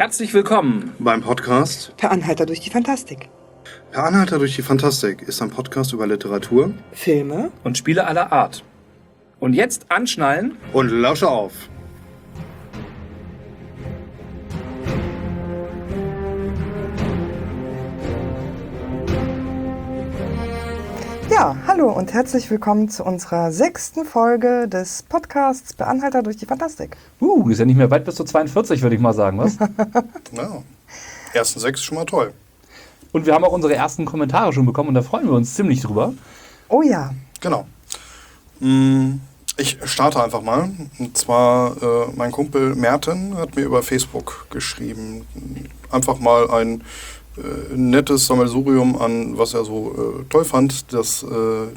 Herzlich willkommen beim Podcast Per Anhalter durch die Fantastik. Per Anhalter durch die Fantastik ist ein Podcast über Literatur, Filme und Spiele aller Art. Und jetzt anschnallen und lausche auf. Ja, hallo und herzlich willkommen zu unserer 6. Folge des Podcasts Per Anhalter durch die Fantastik. Ist ja nicht mehr weit bis zu 42, würde ich mal sagen, was? Ja, ersten 6 schon mal toll. Und wir haben auch unsere ersten Kommentare schon bekommen und da freuen wir uns ziemlich drüber. Oh ja. Genau. Ich starte einfach mal. Und zwar, mein Kumpel Merten hat mir über Facebook geschrieben. Einfach mal ein nettes Sammelsurium an, was er so toll fand. Das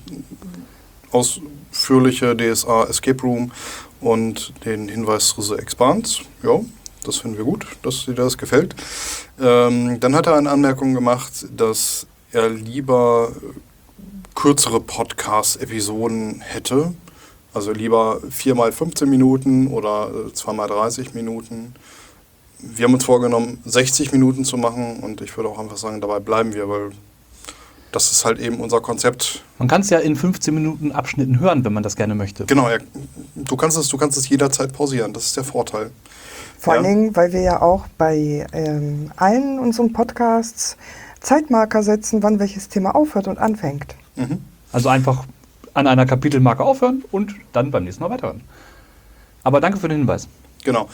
ausführliche DSA Escape Room und den Hinweis zu The Expanse. Ja, das finden wir gut, dass dir das gefällt. Dann hat er eine Anmerkung gemacht, dass er lieber kürzere Podcast-Episoden hätte. Also lieber 4x15 Minuten oder 2x30 Minuten. Wir haben uns vorgenommen, 60 Minuten zu machen und ich würde auch einfach sagen, dabei bleiben wir, weil das ist halt eben unser Konzept. Man kann es ja in 15 Minuten Abschnitten hören, wenn man das gerne möchte. Genau, ja, du kannst es jederzeit pausieren, das ist der Vorteil. Vor allen Dingen, weil wir ja auch bei allen unseren Podcasts Zeitmarker setzen, wann welches Thema aufhört und anfängt. Mhm. Also einfach an einer Kapitelmarke aufhören und dann beim nächsten Mal weiterhören. Aber danke für den Hinweis. Genau.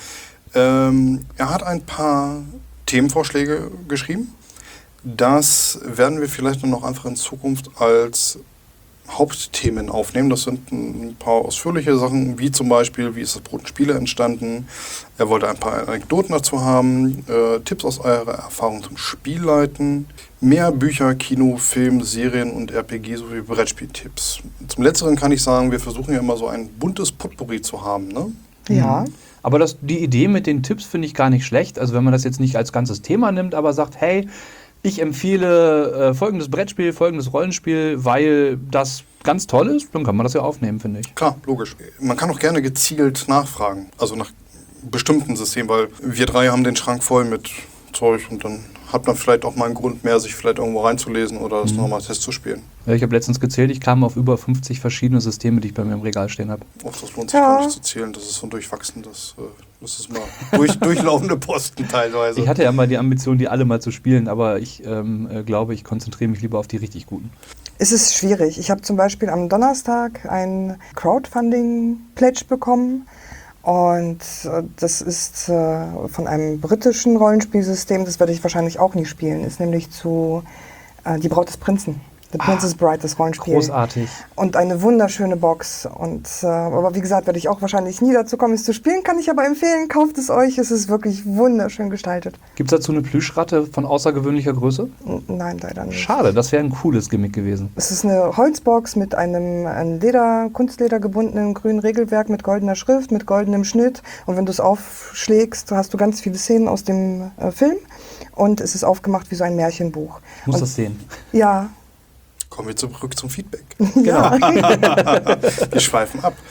Er hat ein paar Themenvorschläge geschrieben. Das werden wir vielleicht noch einfach in Zukunft als Hauptthemen aufnehmen. Das sind ein paar ausführliche Sachen, wie zum Beispiel, wie ist das Brot und Spiele entstanden. Er wollte ein paar Anekdoten dazu haben, Tipps aus eurer Erfahrung zum Spielleiten, mehr Bücher, Kino, Film, Serien und RPG sowie Brettspieltipps. Zum Letzteren kann ich sagen, wir versuchen ja immer so ein buntes Potpourri zu haben, ne? Ja. Aber die Idee mit den Tipps finde ich gar nicht schlecht. Also wenn man das jetzt nicht als ganzes Thema nimmt, aber sagt, hey, ich empfehle folgendes Brettspiel, folgendes Rollenspiel, weil das ganz toll ist, dann kann man das ja aufnehmen, finde ich. Klar, logisch. Man kann auch gerne gezielt nachfragen, also nach bestimmten Systemen, weil wir drei haben den Schrank voll mit Zeug und dann hat man vielleicht auch mal einen Grund mehr, sich vielleicht irgendwo reinzulesen oder das nochmal Test zu spielen. Ja, ich habe letztens gezählt, ich kam auf über 50 verschiedene Systeme, die ich bei mir im Regal stehen habe. Och, das lohnt sich gar nicht zu zählen, das ist so durchwachsen, das ist mal durchlaufende Posten teilweise. Ich hatte ja mal die Ambition, die alle mal zu spielen, aber ich glaube, ich konzentriere mich lieber auf die richtig guten. Es ist schwierig. Ich habe zum Beispiel am Donnerstag ein Crowdfunding-Pledge bekommen. Und das ist von einem britischen Rollenspielsystem, das werde ich wahrscheinlich auch nie spielen, ist nämlich zu Die Braut des Prinzen. The Princess Bride, das Rollenspiel. Großartig. Und eine wunderschöne Box. Und aber wie gesagt, werde ich auch wahrscheinlich nie dazu kommen, es zu spielen. Kann ich aber empfehlen, kauft es euch. Es ist wirklich wunderschön gestaltet. Gibt es dazu eine Plüschratte von außergewöhnlicher Größe? Nein, leider nicht. Schade, das wäre ein cooles Gimmick gewesen. Es ist eine Holzbox mit einem an Kunstleder gebundenen grünen Regelwerk mit goldener Schrift, mit goldenem Schnitt. Und wenn du es aufschlägst, hast du ganz viele Szenen aus dem Film. Und es ist aufgemacht wie so ein Märchenbuch. Muss das sehen. Ja. Kommen wir zurück zum Feedback. Genau. Wir schweifen ab.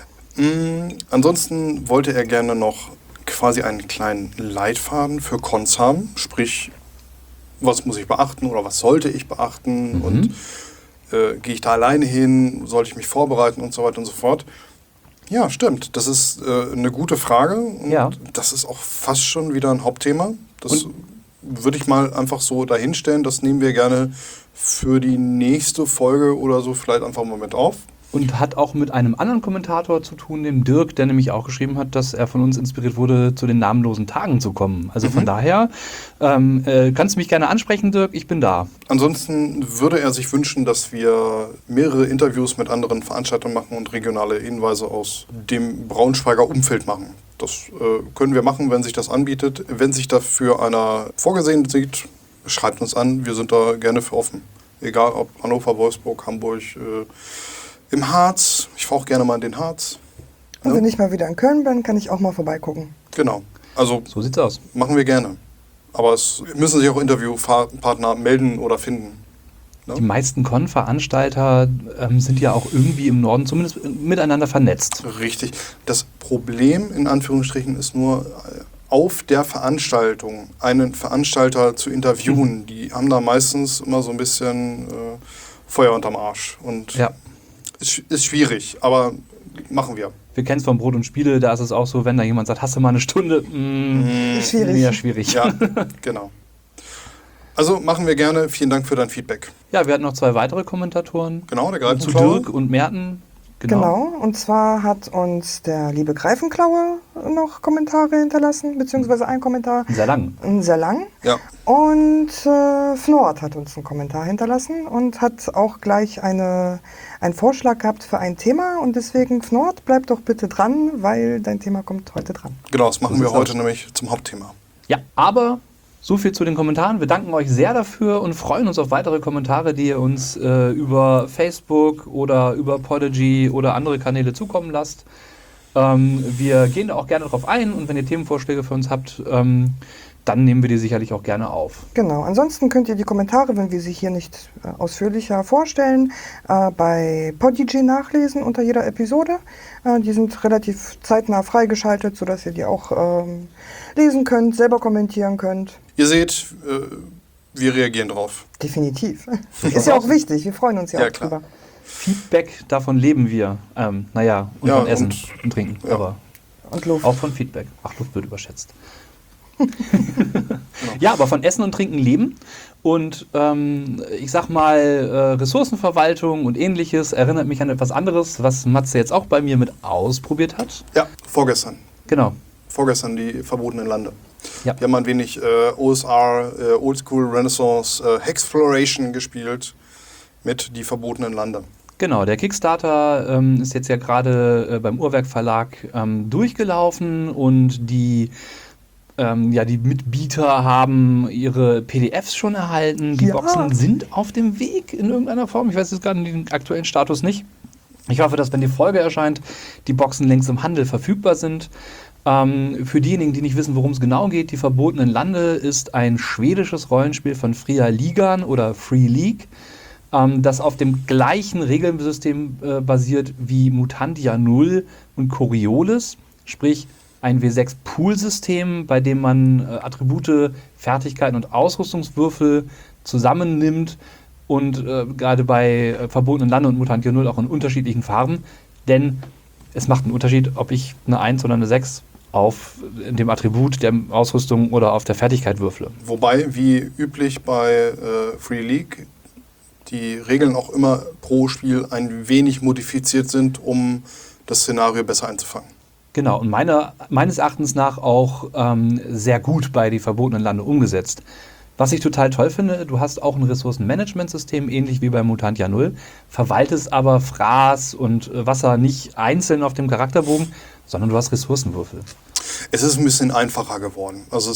Ansonsten wollte er gerne noch quasi einen kleinen Leitfaden für Cons haben. Sprich, was muss ich beachten oder was sollte ich beachten und gehe ich da alleine hin, sollte ich mich vorbereiten und so weiter und so fort. Ja, stimmt. Das ist eine gute Frage und das ist auch fast schon wieder ein Hauptthema. Das würde ich mal einfach so dahinstellen. Das nehmen wir gerne für die nächste Folge oder so vielleicht einfach mal mit auf. Und hat auch mit einem anderen Kommentator zu tun, dem Dirk, der nämlich auch geschrieben hat, dass er von uns inspiriert wurde, zu den namenlosen Tagen zu kommen. Also von daher kannst du mich gerne ansprechen, Dirk, ich bin da. Ansonsten würde er sich wünschen, dass wir mehrere Interviews mit anderen Veranstaltern machen und regionale Hinweise aus dem Braunschweiger Umfeld machen. Das können wir machen, wenn sich das anbietet. Wenn sich dafür einer vorgesehen sieht, schreibt uns an, wir sind da gerne für offen. Egal ob Hannover, Wolfsburg, Hamburg, im Harz. Ich fahre auch gerne mal in den Harz. Und wenn ich mal wieder in Köln bin, kann ich auch mal vorbeigucken. Genau. Also so sieht's aus. Machen wir gerne. Aber es müssen sich auch Interviewpartner melden oder finden. Ne? Die meisten Con-Veranstalter sind ja auch irgendwie im Norden zumindest miteinander vernetzt. Richtig. Das Problem in Anführungsstrichen ist nur, auf der Veranstaltung einen Veranstalter zu interviewen, die haben da meistens immer so ein bisschen Feuer unterm Arsch. Und ist schwierig, aber machen wir. Wir kennen es von Brot und Spiele, da ist es auch so, wenn da jemand sagt, hast du mal eine Stunde? Schwierig. Ja, schwierig. Ja, genau. Also machen wir gerne. Vielen Dank für dein Feedback. Ja, wir hatten noch 2 weitere Kommentatoren. Genau, der Zu Greifenklaue. Dirk und Merten. Genau, und zwar hat uns der liebe Greifenklaue noch Kommentare hinterlassen, beziehungsweise ein Kommentar. Sehr lang. Sehr lang. Ja. Und Fnord hat uns einen Kommentar hinterlassen und hat auch gleich einen Vorschlag gehabt für ein Thema. Und deswegen, Fnord, bleib doch bitte dran, weil dein Thema kommt heute dran. Genau, das machen So wir sieht's heute aus. nämlich zum Hauptthema. Ja, aber so viel zu den Kommentaren. Wir danken euch sehr dafür und freuen uns auf weitere Kommentare, die ihr uns über Facebook oder über Podigy oder andere Kanäle zukommen lasst. Wir gehen da auch gerne drauf ein und wenn ihr Themenvorschläge für uns habt, dann nehmen wir die sicherlich auch gerne auf. Genau, ansonsten könnt ihr die Kommentare, wenn wir sie hier nicht ausführlicher vorstellen, bei Podigy nachlesen unter jeder Episode. Die sind relativ zeitnah freigeschaltet, sodass ihr die auch lesen könnt, selber kommentieren könnt. Ihr seht, wir reagieren drauf. Definitiv. Ist ja auch wichtig, wir freuen uns ja Ja, auch klar. drüber. Feedback, davon leben wir. Und Ja, von Essen und- und Trinken. ja. Aber Und Luft. auch von Feedback. Ach, Luft wird überschätzt. Ja, aber von Essen und Trinken leben. Und ich sag mal, Ressourcenverwaltung und ähnliches erinnert mich an etwas anderes, was Matze jetzt auch bei mir mit ausprobiert hat. Ja, vorgestern. Genau. Vorgestern die verbotenen Lande. Ja. Wir haben ein wenig OSR, Old School Renaissance Hexploration gespielt mit die verbotenen Lande. Genau, der Kickstarter ist jetzt ja gerade beim Uhrwerk Verlag durchgelaufen und die Mitbieter haben ihre PDFs schon erhalten. Die Ja. Boxen sind auf dem Weg in irgendeiner Form. Ich weiß jetzt gerade den aktuellen Status nicht. Ich hoffe, dass, wenn die Folge erscheint, die Boxen längst im Handel verfügbar sind. Für diejenigen, die nicht wissen, worum es genau geht, die Verbotenen Lande ist ein schwedisches Rollenspiel von Fria Ligan oder Free League, das auf dem gleichen Regelsystem basiert wie Mutantia 0 und Coriolis, sprich ein W6-Pool-System, bei dem man Attribute, Fertigkeiten und Ausrüstungswürfel zusammennimmt und gerade bei Verbotenen Lande und Mutantia 0 auch in unterschiedlichen Farben, denn es macht einen Unterschied, ob ich eine 1 oder eine 6 auf dem Attribut der Ausrüstung oder auf der Fertigkeit würfle. Wobei, wie üblich bei Free League, die Regeln auch immer pro Spiel ein wenig modifiziert sind, um das Szenario besser einzufangen. Genau, und meines Erachtens nach auch sehr gut bei die Verbotenen Lande umgesetzt. Was ich total toll finde, du hast auch ein Ressourcenmanagementsystem, ähnlich wie bei Mutantia 0, verwaltest aber Fraß und Wasser nicht einzeln auf dem Charakterbogen, sondern du hast Ressourcenwürfel. Es ist ein bisschen einfacher geworden. Also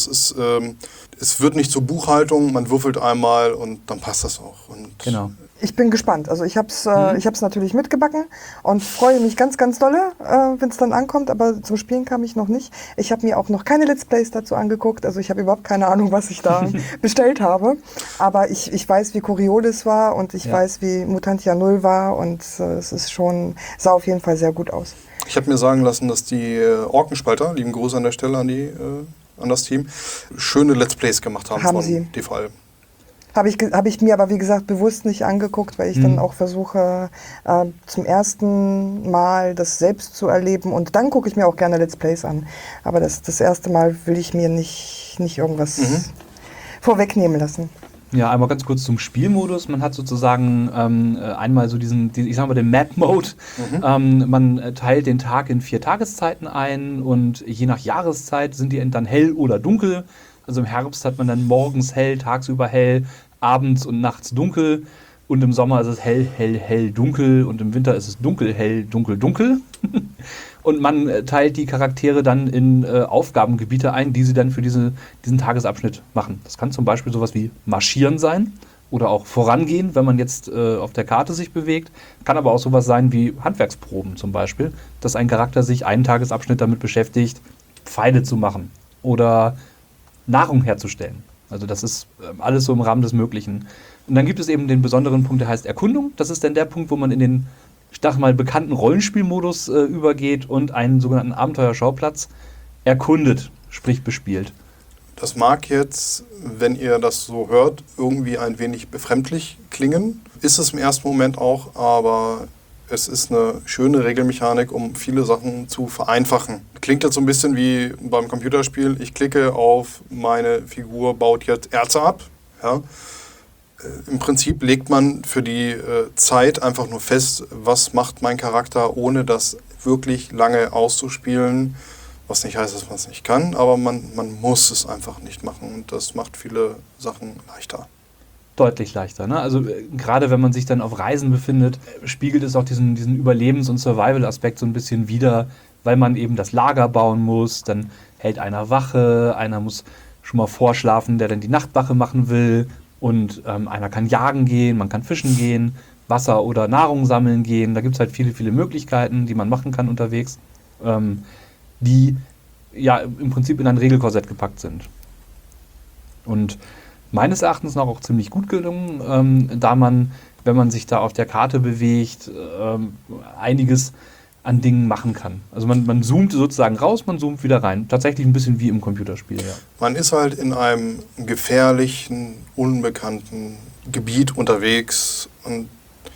es wird nicht zur Buchhaltung, man würfelt einmal und dann passt das auch. Und Genau. Ich bin gespannt. Also ich hab's natürlich mitgebacken und freue mich ganz, ganz dolle, wenn es dann ankommt. Aber zum Spielen kam ich noch nicht. Ich habe mir auch noch keine Let's Plays dazu angeguckt. Also ich habe überhaupt keine Ahnung, was ich da bestellt habe. Aber ich weiß, wie Coriolis war und ich weiß, wie Mutantia 0 war. Und es ist sah auf jeden Fall sehr gut aus. Ich habe mir sagen lassen, dass die Orkenspalter, lieben Gruß an der Stelle an das Team, schöne Let's Plays gemacht haben von sie. DVL. Habe ich mir aber, wie gesagt, bewusst nicht angeguckt, weil ich dann auch versuche, zum ersten Mal das selbst zu erleben. Und dann gucke ich mir auch gerne Let's Plays an. Aber das erste Mal will ich mir nicht irgendwas vorwegnehmen lassen. Ja, einmal ganz kurz zum Spielmodus. Man hat sozusagen einmal so ich sag mal, den Map-Mode. Man teilt den Tag in 4 Tageszeiten ein und je nach Jahreszeit sind die dann hell oder dunkel. Also im Herbst hat man dann morgens hell, tagsüber hell, abends und nachts dunkel. Und im Sommer ist es hell, hell, hell, dunkel. Und im Winter ist es dunkel, hell, dunkel, dunkel. Und man teilt die Charaktere dann in Aufgabengebiete ein, die sie dann für diesen Tagesabschnitt machen. Das kann zum Beispiel sowas wie Marschieren sein oder auch Vorangehen, wenn man jetzt auf der Karte sich bewegt. Kann aber auch sowas sein wie Handwerksproben zum Beispiel, dass ein Charakter sich einen Tagesabschnitt damit beschäftigt, Pfeile zu machen oder Nahrung herzustellen. Also das ist alles so im Rahmen des Möglichen. Und dann gibt es eben den besonderen Punkt, der heißt Erkundung. Das ist dann der Punkt, wo man in den, ich dachte mal, bekannten Rollenspielmodus übergeht und einen sogenannten Abenteuerschauplatz erkundet. sprich bespielt. Das mag jetzt, wenn ihr das so hört, irgendwie ein wenig befremdlich klingen. Ist es im ersten Moment auch, aber es ist eine schöne Regelmechanik, um viele Sachen zu vereinfachen. Klingt jetzt so ein bisschen wie beim Computerspiel. Ich klicke auf meine Figur, baut jetzt Erze ab. Ja. Im Prinzip legt man für die Zeit einfach nur fest, was macht mein Charakter, ohne das wirklich lange auszuspielen. Was nicht heißt, dass man es nicht kann, aber man muss es einfach nicht machen und das macht viele Sachen leichter. Deutlich leichter. Ne? Also gerade wenn man sich dann auf Reisen befindet, spiegelt es auch diesen Überlebens- und Survival-Aspekt so ein bisschen wider, weil man eben das Lager bauen muss, dann hält einer Wache, einer muss schon mal vorschlafen, der dann die Nachtwache machen will und einer kann jagen gehen, man kann fischen gehen, Wasser oder Nahrung sammeln gehen. Da gibt es halt viele, viele Möglichkeiten, die man machen kann unterwegs. Die ja im Prinzip in ein Regelkorsett gepackt sind. Und meines Erachtens noch auch ziemlich gut gelungen, da man, wenn man sich da auf der Karte bewegt, einiges an Dingen machen kann. Also man zoomt sozusagen raus, man zoomt wieder rein. Tatsächlich ein bisschen wie im Computerspiel, ja. Man ist halt in einem gefährlichen, unbekannten Gebiet unterwegs und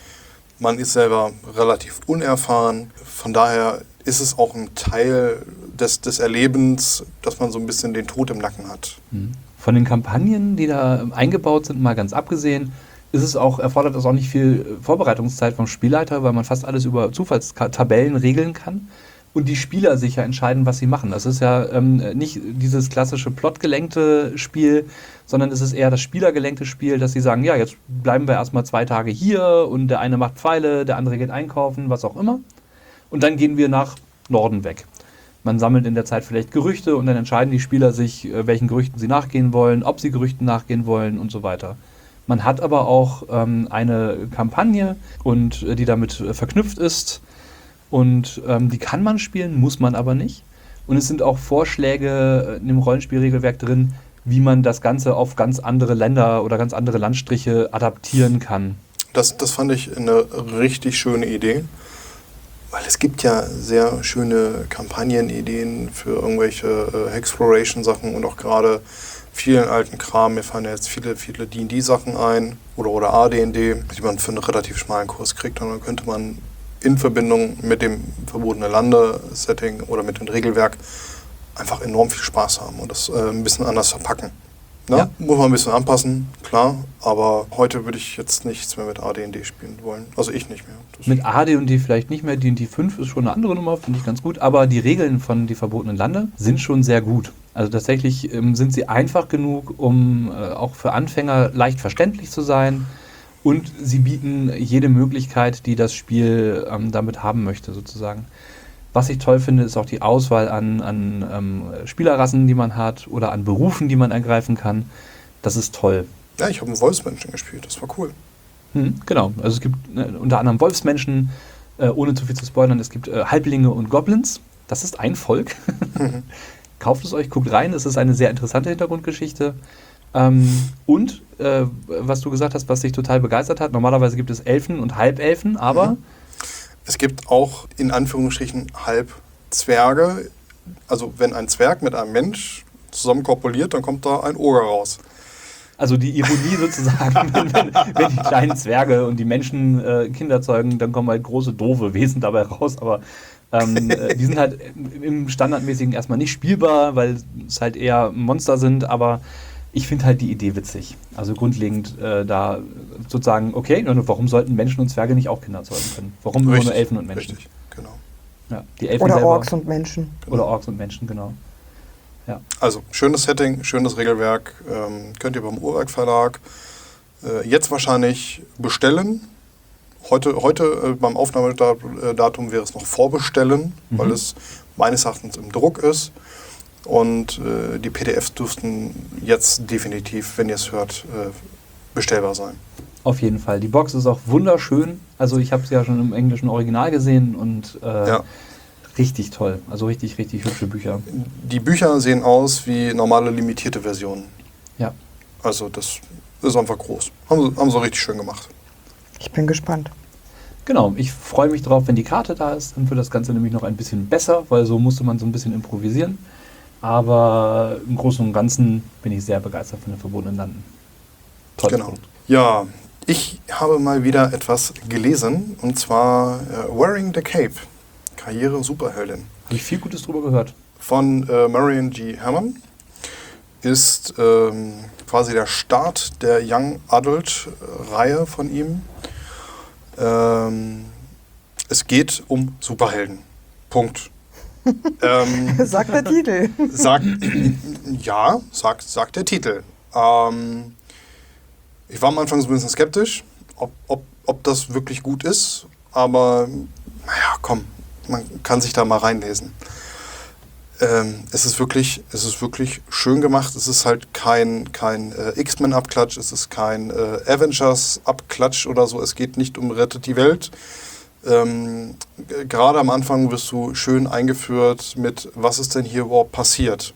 man ist selber relativ unerfahren. Von daher ist es auch ein Teil des Erlebens, dass man so ein bisschen den Tod im Nacken hat. Von den Kampagnen, die da eingebaut sind, mal ganz abgesehen, erfordert es auch nicht viel Vorbereitungszeit vom Spielleiter, weil man fast alles über Zufallstabellen regeln kann und die Spieler sich ja entscheiden, was sie machen. Das ist ja nicht dieses klassische plotgelenkte Spiel, sondern es ist eher das spielergelenkte Spiel, dass sie sagen, ja, jetzt bleiben wir erstmal 2 Tage hier und der eine macht Pfeile, der andere geht einkaufen, was auch immer. Und dann gehen wir nach Norden weg. Man sammelt in der Zeit vielleicht Gerüchte und dann entscheiden die Spieler sich, welchen Gerüchten sie nachgehen wollen, ob sie Gerüchten nachgehen wollen und so weiter. Man hat aber auch eine Kampagne, und die damit verknüpft ist. Und die kann man spielen, muss man aber nicht. Und es sind auch Vorschläge in dem Rollenspielregelwerk drin, wie man das Ganze auf ganz andere Länder oder ganz andere Landstriche adaptieren kann. Das fand ich eine richtig schöne Idee. Weil es gibt ja sehr schöne Kampagnenideen für irgendwelche Exploration-Sachen und auch gerade vielen alten Kram. Mir fallen ja jetzt viele D&D-Sachen ein oder AD&D, die man für einen relativ schmalen Kurs kriegt. Und dann könnte man in Verbindung mit dem verbotene Lande-Setting oder mit dem Regelwerk einfach enorm viel Spaß haben und das ein bisschen anders verpacken. Na, ja. Muss man ein bisschen anpassen, klar, aber heute würde ich jetzt nichts mehr mit AD&D spielen wollen. Also ich nicht mehr. Mit AD&D vielleicht nicht mehr, D&D 5 ist schon eine andere Nummer, finde ich ganz gut, aber die Regeln von Die verbotenen Lande sind schon sehr gut. Also tatsächlich sind sie einfach genug, um auch für Anfänger leicht verständlich zu sein, und sie bieten jede Möglichkeit, die das Spiel damit haben möchte, sozusagen. Was ich toll finde, ist auch die Auswahl an Spielerrassen, die man hat, oder an Berufen, die man ergreifen kann. Das ist toll. Ja, ich habe einen Wolfsmenschen gespielt, das war cool. Genau, also es gibt unter anderem Wolfsmenschen, ohne zu viel zu spoilern, es gibt Halblinge und Goblins. Das ist ein Volk. Kauft es euch, guckt rein, es ist eine sehr interessante Hintergrundgeschichte. Und, was du gesagt hast, was dich total begeistert hat, normalerweise gibt es Elfen und Halbelfen, aber... Es gibt auch in Anführungsstrichen Halbzwerge. Also wenn ein Zwerg mit einem Mensch zusammen korpuliert, dann kommt da ein Oger raus. Also die Ironie sozusagen, wenn die kleinen Zwerge und die Menschen Kinder zeugen, dann kommen halt große, doofe Wesen dabei raus. Aber die sind halt im Standardmäßigen erstmal nicht spielbar, weil es halt eher Monster sind, aber... Ich finde halt die Idee witzig. Also grundlegend da sozusagen, okay, warum sollten Menschen und Zwerge nicht auch Kinder zeugen können? Warum nur Elfen und Menschen? Richtig, genau. Ja, die Elfen oder selber, Orks und Menschen. Genau. Oder Orks und Menschen, genau. Ja. Also, schönes Setting, schönes Regelwerk. Könnt ihr beim Uhrwerk Verlag jetzt wahrscheinlich bestellen. Heute beim Aufnahmedatum wäre es noch vorbestellen, weil es meines Erachtens im Druck ist. Und die PDFs dürften jetzt definitiv, wenn ihr es hört, bestellbar sein. Auf jeden Fall. Die Box ist auch wunderschön. Also ich habe es ja schon im englischen Original gesehen und richtig toll. Also richtig, richtig hübsche Bücher. Die Bücher sehen aus wie normale limitierte Versionen. Ja. Also das ist einfach groß. Haben sie richtig schön gemacht. Ich bin gespannt. Genau, ich freue mich drauf, wenn die Karte da ist. Dann wird das Ganze nämlich noch ein bisschen besser, weil so musste man so ein bisschen improvisieren. Aber im Großen und Ganzen bin ich sehr begeistert von den verbotenen Landen. Tolles Genau. Produkt. Ja, ich habe mal wieder etwas gelesen, und zwar Wearing the Cape, Karriere Superheldin. Habe ich viel Gutes drüber gehört. Von Marion G. Herman. Ist quasi der Start der Young Adult Reihe von ihm. Es geht um Superhelden. Punkt. Sagt der Titel. Sagt der Titel. Ich war am Anfang so ein bisschen skeptisch, ob das wirklich gut ist, aber naja, komm, man kann sich da mal reinlesen. Es ist wirklich schön gemacht. Es ist halt kein X-Men-Abklatsch, es ist kein Avengers-Abklatsch oder so. Es geht nicht um Rettet die Welt. Gerade am Anfang wirst du schön eingeführt mit, was ist denn hier überhaupt passiert.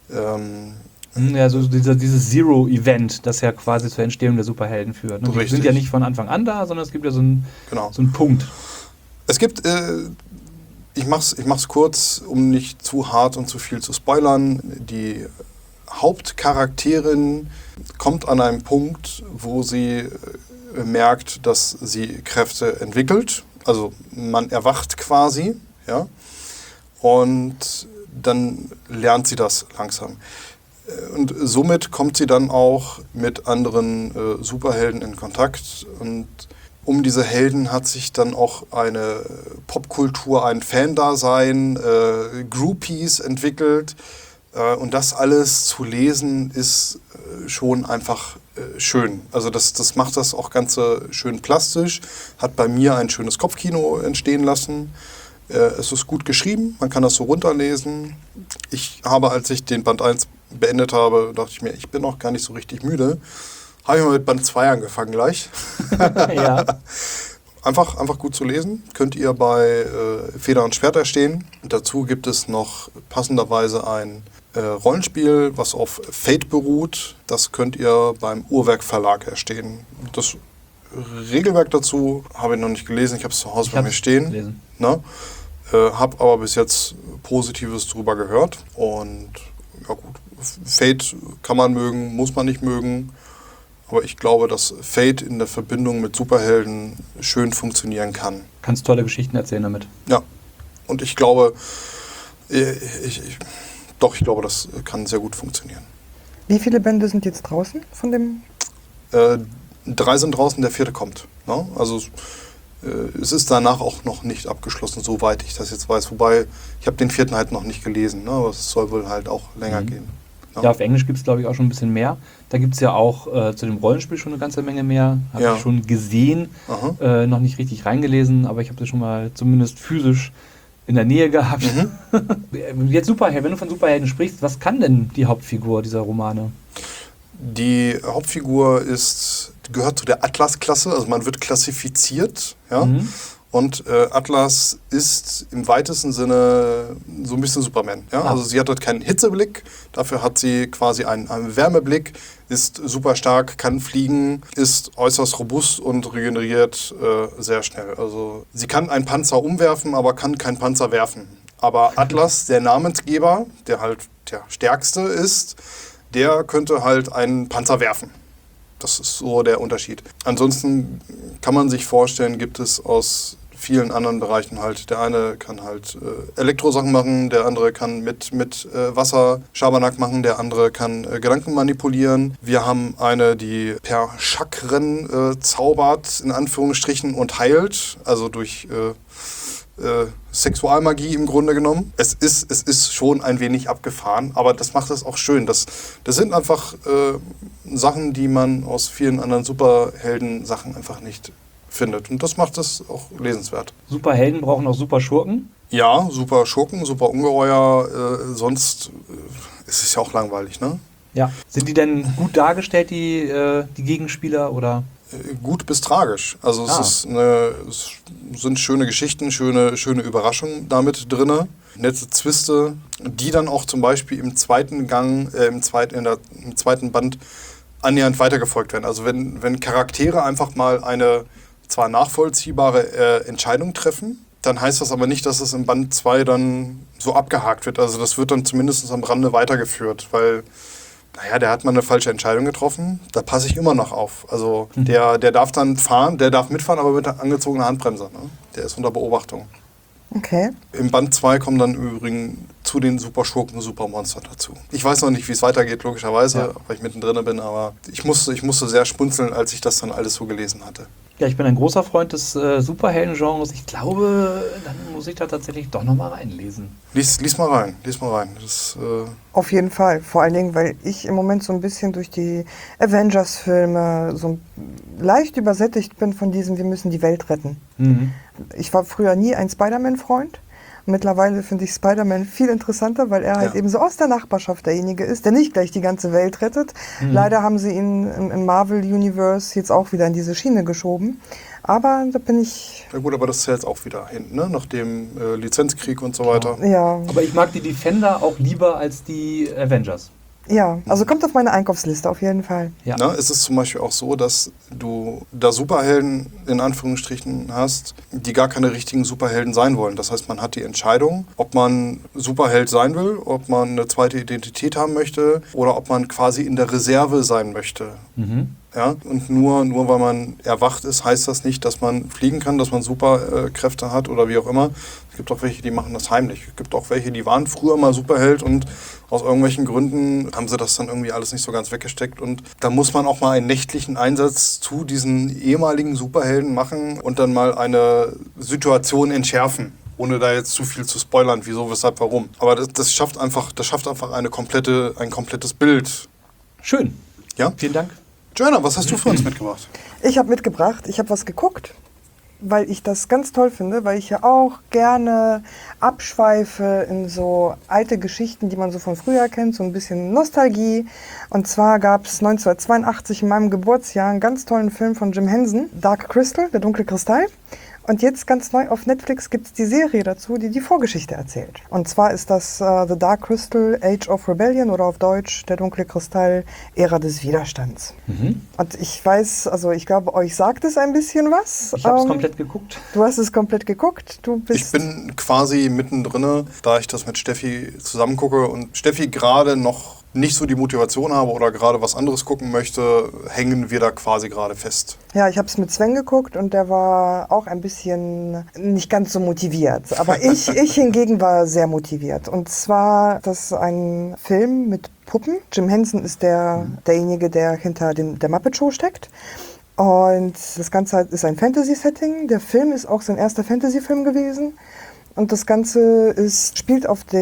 Ja, so dieses Zero-Event, das ja quasi zur Entstehung der Superhelden führt. Ne? Die sind ja nicht von Anfang an da, sondern es gibt ja so einen Punkt. Es gibt, ich mach's kurz, um nicht zu hart und zu viel zu spoilern. Die Hauptcharakterin kommt an einen Punkt, wo sie merkt, dass sie Kräfte entwickelt. Also man erwacht quasi, ja, und dann lernt sie das langsam. Und somit kommt sie dann auch mit anderen Superhelden in Kontakt. Und um diese Helden hat sich dann auch eine Popkultur, ein Fan-Dasein, Groupies entwickelt. Und das alles zu lesen ist schon einfach schön. Also das macht das auch Ganze schön plastisch, hat bei mir ein schönes Kopfkino entstehen lassen. Es ist gut geschrieben, man kann das so runterlesen. Ich habe, als ich den Band 1 beendet habe, dachte ich mir, ich bin noch gar nicht so richtig müde. Habe ich mal mit Band 2 angefangen gleich. Ja. Einfach gut zu lesen. Könnt ihr bei Feder und Schwert erstehen. Dazu gibt es noch passenderweise ein Rollenspiel, was auf Fate beruht. Das könnt ihr beim Uhrwerk Verlag erstehen. Das Regelwerk dazu habe ich noch nicht gelesen. Ich habe es zu Hause bei mir stehen. Habe aber bis jetzt Positives drüber gehört. Und ja gut, Fate kann man mögen, muss man nicht mögen. Aber ich glaube, dass Fate in der Verbindung mit Superhelden schön funktionieren kann. Kannst tolle Geschichten erzählen damit. Ja, und ich glaube, ich glaube, das kann sehr gut funktionieren. Wie viele Bände sind jetzt draußen von dem? 3 sind draußen, der 4. kommt. Ne? Also es ist danach auch noch nicht abgeschlossen, soweit ich das jetzt weiß. Wobei, ich habe den 4. halt noch nicht gelesen. Ne? Aber es soll wohl halt auch länger gehen. Ne? Ja, auf Englisch gibt es, glaube ich, auch schon ein bisschen mehr. Da gibt es ja auch zu dem Rollenspiel schon eine ganze Menge mehr. Habe ich schon gesehen, noch nicht richtig reingelesen, aber ich habe das schon mal zumindest physisch in der Nähe gehabt. Jetzt Superhelden, wenn du von Superhelden sprichst, was kann denn die Hauptfigur dieser Romane? Die Hauptfigur gehört zu der Atlas-Klasse, also man wird klassifiziert, ja. Und Atlas ist im weitesten Sinne so ein bisschen Superman. Ja? Also sie hat dort keinen Hitzeblick, dafür hat sie quasi einen Wärmeblick, ist super stark, kann fliegen, ist äußerst robust und regeneriert sehr schnell. Also sie kann einen Panzer umwerfen, aber kann keinen Panzer werfen. Aber Atlas, der Namensgeber, der halt der Stärkste ist, der könnte halt einen Panzer werfen. Das ist so der Unterschied. Ansonsten kann man sich vorstellen, gibt es aus vielen anderen Bereichen halt, der eine kann halt Elektrosachen machen, der andere kann mit Wasser Schabernack machen, der andere kann Gedanken manipulieren. Wir haben eine, die per Chakren zaubert, in Anführungsstrichen, und heilt, also durch Sexualmagie im Grunde genommen. Es ist schon ein wenig abgefahren, aber das macht es auch schön. Das sind einfach Sachen, die man aus vielen anderen Superhelden-Sachen einfach nicht findet. Und das macht es auch lesenswert. Superhelden brauchen auch super Schurken? Ja, super Schurken, super Ungeheuer. Sonst ist es ja auch langweilig, ne? Ja. Sind die denn gut dargestellt, die Gegenspieler, oder? Gut bis tragisch. Also es sind schöne Geschichten, schöne Überraschungen damit drin. Nette Zwiste, die dann auch zum Beispiel im zweiten Band annähernd weitergefolgt werden. Also wenn Charaktere einfach mal eine zwar nachvollziehbare Entscheidung treffen, dann heißt das aber nicht, dass es im Band 2 dann so abgehakt wird. Also das wird dann zumindest am Rande weitergeführt, weil, naja, der hat mal eine falsche Entscheidung getroffen, da passe ich immer noch auf. Also der darf dann fahren, der darf mitfahren, aber mit angezogener Handbremse. Ne? Der ist unter Beobachtung. Okay. Im Band 2 kommen dann übrigens zu den Superschurken Supermonster dazu. Ich weiß noch nicht, wie es weitergeht, logischerweise, weil ich mittendrin bin, aber ich musste sehr schmunzeln, als ich das dann alles so gelesen hatte. Ja, ich bin ein großer Freund des Superhelden-Genres. Ich glaube, dann muss ich da tatsächlich doch nochmal reinlesen. Lies mal rein. Das, Auf jeden Fall. Vor allen Dingen, weil ich im Moment so ein bisschen durch die Avengers-Filme so leicht übersättigt bin von diesem Wir müssen die Welt retten. Mhm. Ich war früher nie ein Spider-Man-Freund. Mittlerweile finde ich Spider-Man viel interessanter, weil er halt eben so aus der Nachbarschaft derjenige ist, der nicht gleich die ganze Welt rettet. Leider haben sie ihn im Marvel-Universe jetzt auch wieder in diese Schiene geschoben. Aber da bin ich... Ja gut, aber das ist ja jetzt auch wieder hinten, ne? Nach dem Lizenzkrieg und so weiter. Ja. Aber ich mag die Defender auch lieber als die Avengers. Ja, also kommt auf meine Einkaufsliste auf jeden Fall. Ja. Na, es ist zum Beispiel auch so, dass du da Superhelden in Anführungsstrichen hast, die gar keine richtigen Superhelden sein wollen. Das heißt, man hat die Entscheidung, ob man Superheld sein will, ob man eine zweite Identität haben möchte oder ob man quasi in der Reserve sein möchte. Mhm. Ja? Und nur weil man erwacht ist, heißt das nicht, dass man fliegen kann, dass man Superkräfte hat oder wie auch immer. Es gibt auch welche, die machen das heimlich. Es gibt auch welche, die waren früher mal Superheld und aus irgendwelchen Gründen haben sie das dann irgendwie alles nicht so ganz weggesteckt. Und da muss man auch mal einen nächtlichen Einsatz zu diesen ehemaligen Superhelden machen und dann mal eine Situation entschärfen. Ohne da jetzt zu viel zu spoilern, wieso, weshalb, warum. Aber das schafft einfach ein komplettes Bild. Schön. Ja? Vielen Dank. Joanna, was hast du für uns mitgebracht? Ich habe was geguckt, weil ich das ganz toll finde, weil ich ja auch gerne abschweife in so alte Geschichten, die man so von früher kennt, so ein bisschen Nostalgie. Und zwar gab es 1982 in meinem Geburtsjahr einen ganz tollen Film von Jim Henson, Dark Crystal, der dunkle Kristall. Und jetzt ganz neu auf Netflix gibt es die Serie dazu, die die Vorgeschichte erzählt. Und zwar ist das The Dark Crystal, Age of Rebellion oder auf Deutsch Der dunkle Kristall, Ära des Widerstands. Mhm. Und ich weiß, also ich glaube, euch sagt es ein bisschen was. Ich habe es komplett geguckt. Du hast es komplett geguckt. Ich bin quasi mittendrin, da ich das mit Steffi zusammen gucke und Steffi gerade noch nicht so die Motivation habe oder gerade was anderes gucken möchte, hängen wir da quasi gerade fest. Ja, ich habe es mit Sven geguckt und der war auch ein bisschen nicht ganz so motiviert. Aber ich hingegen war sehr motiviert. Und zwar, das ist ein Film mit Puppen. Jim Henson ist derjenige, der hinter der Muppet Show steckt. Und das Ganze ist ein Fantasy-Setting. Der Film ist auch sein erster Fantasy-Film gewesen. Und das Ganze spielt auf der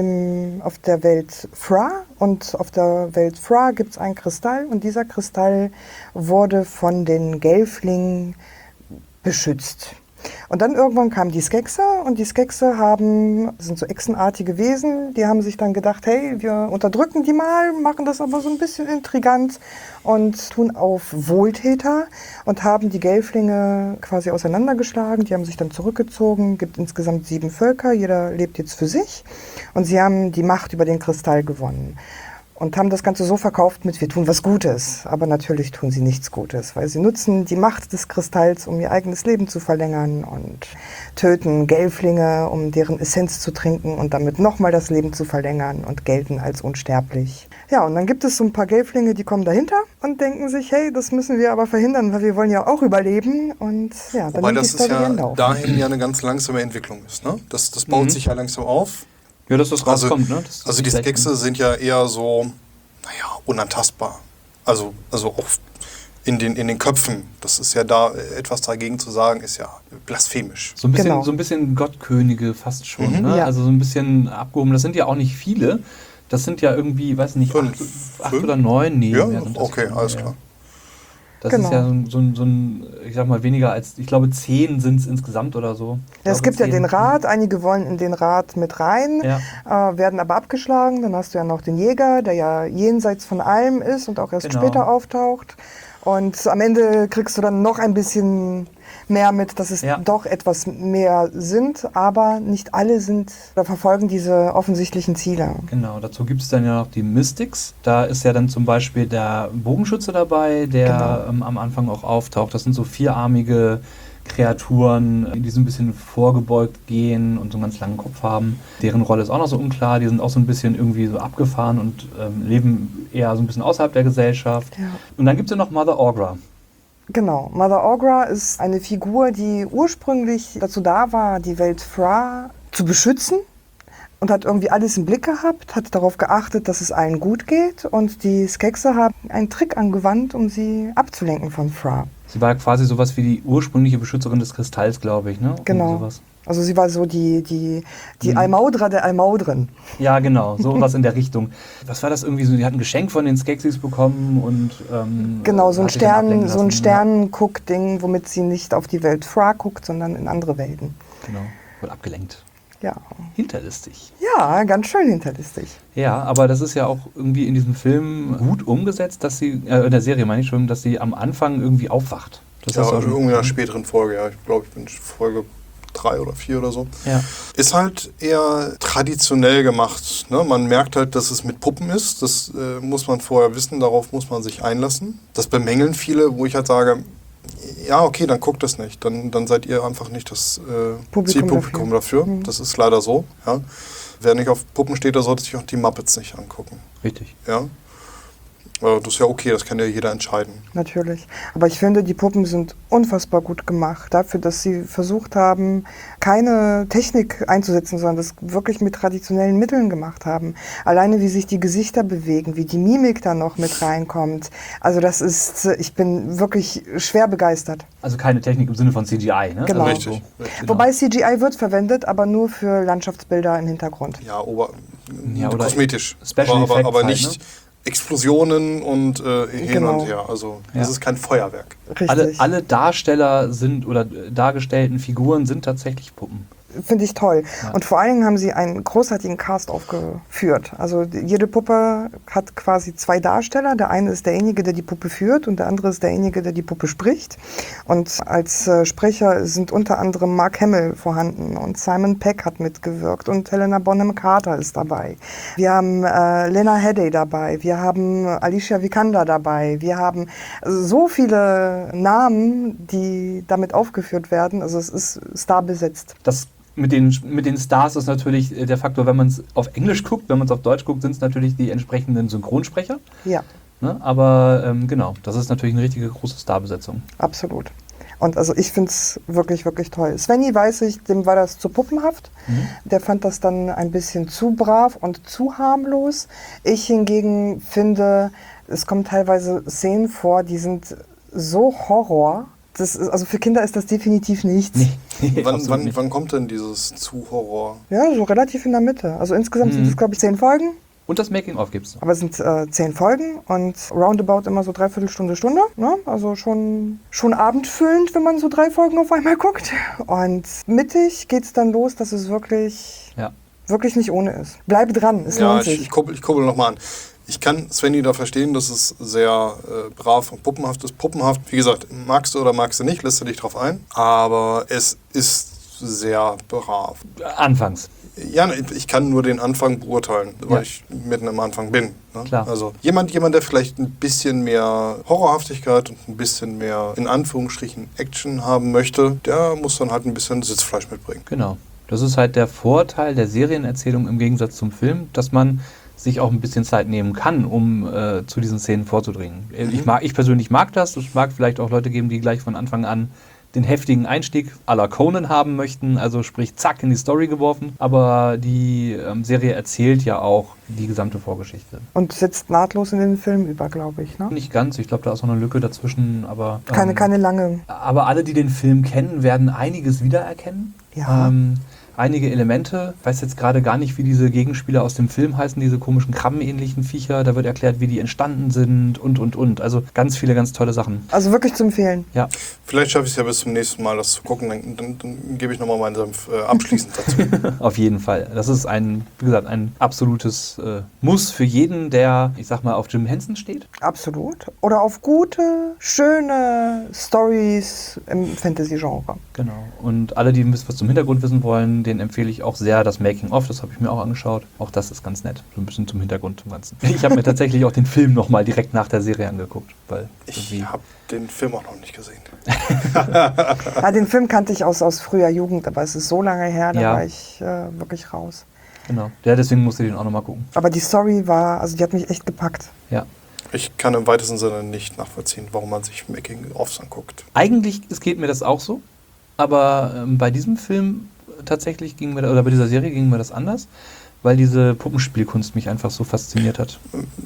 Welt Fra. Und auf der Welt Fra gibt es einen Kristall. Und dieser Kristall wurde von den Gelflingen beschützt. Und dann irgendwann kamen die Skekser. Und die Skekser sind so echsenartige Wesen. Die haben sich dann gedacht, hey, wir unterdrücken die mal, machen das aber so ein bisschen intrigant und tun auf Wohltäter und haben die Gelflinge quasi auseinandergeschlagen. Die haben sich dann zurückgezogen, gibt insgesamt 7 Völker, jeder lebt jetzt für sich. Und sie haben die Macht über den Kristall gewonnen. Und haben das Ganze so verkauft mit, wir tun was Gutes. Aber natürlich tun sie nichts Gutes, weil sie nutzen die Macht des Kristalls, um ihr eigenes Leben zu verlängern und töten Gelflinge, um deren Essenz zu trinken und damit nochmal das Leben zu verlängern und gelten als unsterblich. Ja, und dann gibt es so ein paar Gelflinge, die kommen dahinter und denken sich, hey, das müssen wir aber verhindern, weil wir wollen ja auch überleben. Und ja, dann Wobei nimmt die das Story ist ihren ja Lauf. dahin ja eine ganz langsame Entwicklung ist. Ne? Das baut sich ja langsam auf. Ja, dass das rauskommt, ne? Also die Skekse sind ja eher so, unantastbar. Also auch in den Köpfen. Das ist ja da, etwas dagegen zu sagen, ist ja blasphemisch. So ein bisschen, Genau. so ein bisschen Gottkönige fast schon, Mhm. ne? Ja. Also so ein bisschen abgehoben. Das sind ja auch nicht viele. Das sind ja irgendwie, weiß nicht, 8 oder 9. Nee, Ja, mehr sind das okay, schon, alles ja. klar. Das Genau. ist ja so ein, ich sag mal, weniger als, ich glaube, 10 sind es insgesamt oder so. Ja, es gibt ja den Rat, einige wollen in den Rat mit rein, Ja. werden aber abgeschlagen. Dann hast du ja noch den Jäger, der ja jenseits von allem ist und auch erst Genau. später auftaucht. Und am Ende kriegst du dann noch ein bisschen mehr mit, dass es Ja. doch etwas mehr sind, aber nicht alle verfolgen diese offensichtlichen Ziele. Genau, dazu gibt es dann ja noch die Mystics. Da ist ja dann zum Beispiel der Bogenschütze dabei, der am Anfang auch auftaucht. Das sind so vierarmige Kreaturen, die so ein bisschen vorgebeugt gehen und so einen ganz langen Kopf haben. Deren Rolle ist auch noch so unklar. Die sind auch so ein bisschen irgendwie so abgefahren und leben eher so ein bisschen außerhalb der Gesellschaft. Ja. Und dann gibt es ja noch Mother Orgra. Genau, Mother Orgra ist eine Figur, die ursprünglich dazu da war, die Welt Fra zu beschützen und hat irgendwie alles im Blick gehabt, hat darauf geachtet, dass es allen gut geht und die Skexe haben einen Trick angewandt, um sie abzulenken von Fra. Sie war quasi sowas wie die ursprüngliche Beschützerin des Kristalls, glaube ich, ne? Genau. Sowas. Also sie war so die Almaudra der Almaudren. Ja, genau, sowas in der Richtung. Was war das irgendwie so? Die hat ein Geschenk von den Skeksis bekommen und genau, so ein hat sich dann ablenken lassen. Sternenguck-Ding, womit sie nicht auf die Welt Fra guckt, sondern in andere Welten. Genau, wird abgelenkt. Ja. Hinterlistig. Ja, ganz schön hinterlistig. Ja, aber das ist ja auch irgendwie in diesem Film gut umgesetzt, dass sie, in der Serie meine ich schon, dass sie am Anfang irgendwie aufwacht. Das Ja, ist auch irgendwie in einer späteren Folge, ja. Ich glaube, ich bin Folge 3 oder 4 oder so. Ja. Ist halt eher traditionell gemacht. Ne? Man merkt halt, dass es mit Puppen ist. Das muss man vorher wissen, darauf muss man sich einlassen. Das bemängeln viele, wo ich halt sage, ja, okay, dann guckt das nicht. Dann seid ihr einfach nicht das Zielpublikum dafür. Das ist leider so. Ja. Wer nicht auf Puppen steht, der sollte sich auch die Muppets nicht angucken. Richtig. Ja. Das ist ja okay, das kann ja jeder entscheiden. Natürlich. Aber ich finde, die Puppen sind unfassbar gut gemacht. Dafür, dass sie versucht haben, keine Technik einzusetzen, sondern das wirklich mit traditionellen Mitteln gemacht haben. Alleine, wie sich die Gesichter bewegen, wie die Mimik da noch mit reinkommt. Also das ist, ich bin wirklich schwer begeistert. Also keine Technik im Sinne von CGI, ne? Genau. Also Richtig. Genau. Wobei CGI wird verwendet, aber nur für Landschaftsbilder im Hintergrund. Ja, oder kosmetisch. Special aber Effects halt, nicht ne? Explosionen und hin Genau. und her. Also Ja. das ist kein Feuerwerk. Richtig. Alle Darsteller sind oder dargestellten Figuren sind tatsächlich Puppen. Finde ich toll. Ja. Und vor allen Dingen haben sie einen großartigen Cast aufgeführt. Also jede Puppe hat quasi 2 Darsteller. Der eine ist derjenige, der die Puppe führt und der andere ist derjenige, der die Puppe spricht. Und als Sprecher sind unter anderem Mark Hamill vorhanden und Simon Pegg hat mitgewirkt und Helena Bonham Carter ist dabei. Wir haben Lena Headey dabei, wir haben Alicia Vikander dabei, wir haben so viele Namen, die damit aufgeführt werden. Also es ist starbesetzt. Das mit den Stars ist natürlich der Faktor, wenn man es auf Englisch guckt, wenn man es auf Deutsch guckt, sind es natürlich die entsprechenden Synchronsprecher. Ja, Ne? Aber genau, das ist natürlich eine richtige große Starbesetzung. absolut. Und also ich finde es wirklich, wirklich toll. Svenny, weiß ich, dem war das zu puppenhaft. Der fand das dann ein bisschen zu brav und zu harmlos. Ich hingegen finde, es kommen teilweise Szenen vor, die sind so Horror. Das ist, also für Kinder ist das definitiv nichts. Absolut nicht. Wann kommt denn dieses zu Horror? Ja, so relativ in der Mitte. Also insgesamt sind es, glaube ich, 10 Folgen. Und das Making-of gibt's. Aber es sind 10 Folgen und roundabout immer so 3/4 Stunde. Ne? Also schon abendfüllend, wenn man so 3 Folgen auf einmal guckt. Und mittig geht es dann los, dass es wirklich nicht ohne ist. Bleib dran, es lohnt sich. Ich kurbel nochmal an. Ich kann Svenny da verstehen, dass es sehr brav und puppenhaft ist. Puppenhaft, wie gesagt, magst du oder magst du nicht, lässt du dich drauf ein. Aber es ist sehr brav. Anfangs. Ja, ich kann nur den Anfang beurteilen, weil Ja. ich mitten am Anfang bin. Ne? Klar. Also jemand, der vielleicht ein bisschen mehr Horrorhaftigkeit und ein bisschen mehr, in Anführungsstrichen, Action haben möchte, der muss dann halt ein bisschen Sitzfleisch mitbringen. Genau. Das ist halt der Vorteil der Serienerzählung im Gegensatz zum Film, dass man sich auch ein bisschen Zeit nehmen kann, um zu diesen Szenen vorzudringen. Ich persönlich mag das. Es mag vielleicht auch Leute geben, die gleich von Anfang an den heftigen Einstieg à la Conan haben möchten, also sprich zack in die Story geworfen. Aber die Serie erzählt ja auch die gesamte Vorgeschichte. Und setzt nahtlos in den Film über, glaube ich. Ne? Nicht ganz, ich glaube, da ist noch eine Lücke dazwischen, aber... Keine lange. Aber alle, die den Film kennen, werden einiges wiedererkennen. Ja. Einige Elemente, ich weiß jetzt gerade gar nicht, wie diese Gegenspieler aus dem Film heißen, diese komischen krabbenähnlichen Viecher, da wird erklärt, wie die entstanden sind und. Also ganz viele, ganz tolle Sachen. Also wirklich zu empfehlen. Ja, Vielleicht schaffe ich es ja bis zum nächsten Mal, das zu gucken. Dann gebe ich nochmal meinen Senf abschließend dazu. auf jeden Fall. Das ist wie gesagt, ein absolutes Muss für jeden, der, ich sag mal, auf Jim Henson steht. Absolut. Oder auf gute, schöne Stories im Fantasy-Genre. Genau. Und alle, die ein bisschen was zum Hintergrund wissen wollen, den empfehle ich auch sehr, das Making-of, das habe ich mir auch angeschaut. Auch das ist ganz nett, so ein bisschen zum Hintergrund zum Ganzen. Ich habe mir tatsächlich auch den Film nochmal direkt nach der Serie angeguckt. Weil ich habe den Film auch noch nicht gesehen. Ja, den Film kannte ich aus früher Jugend, aber es ist so lange her, da Ja. war ich wirklich raus. Genau, ja, deswegen musste ich den auch nochmal gucken. Aber die Story die hat mich echt gepackt. Ja. Ich kann im weitesten Sinne nicht nachvollziehen, warum man sich Making-ofs anguckt. Eigentlich geht mir das auch so, aber bei diesem Film tatsächlich oder bei dieser Serie ging mir das anders, weil diese Puppenspielkunst mich einfach so fasziniert hat.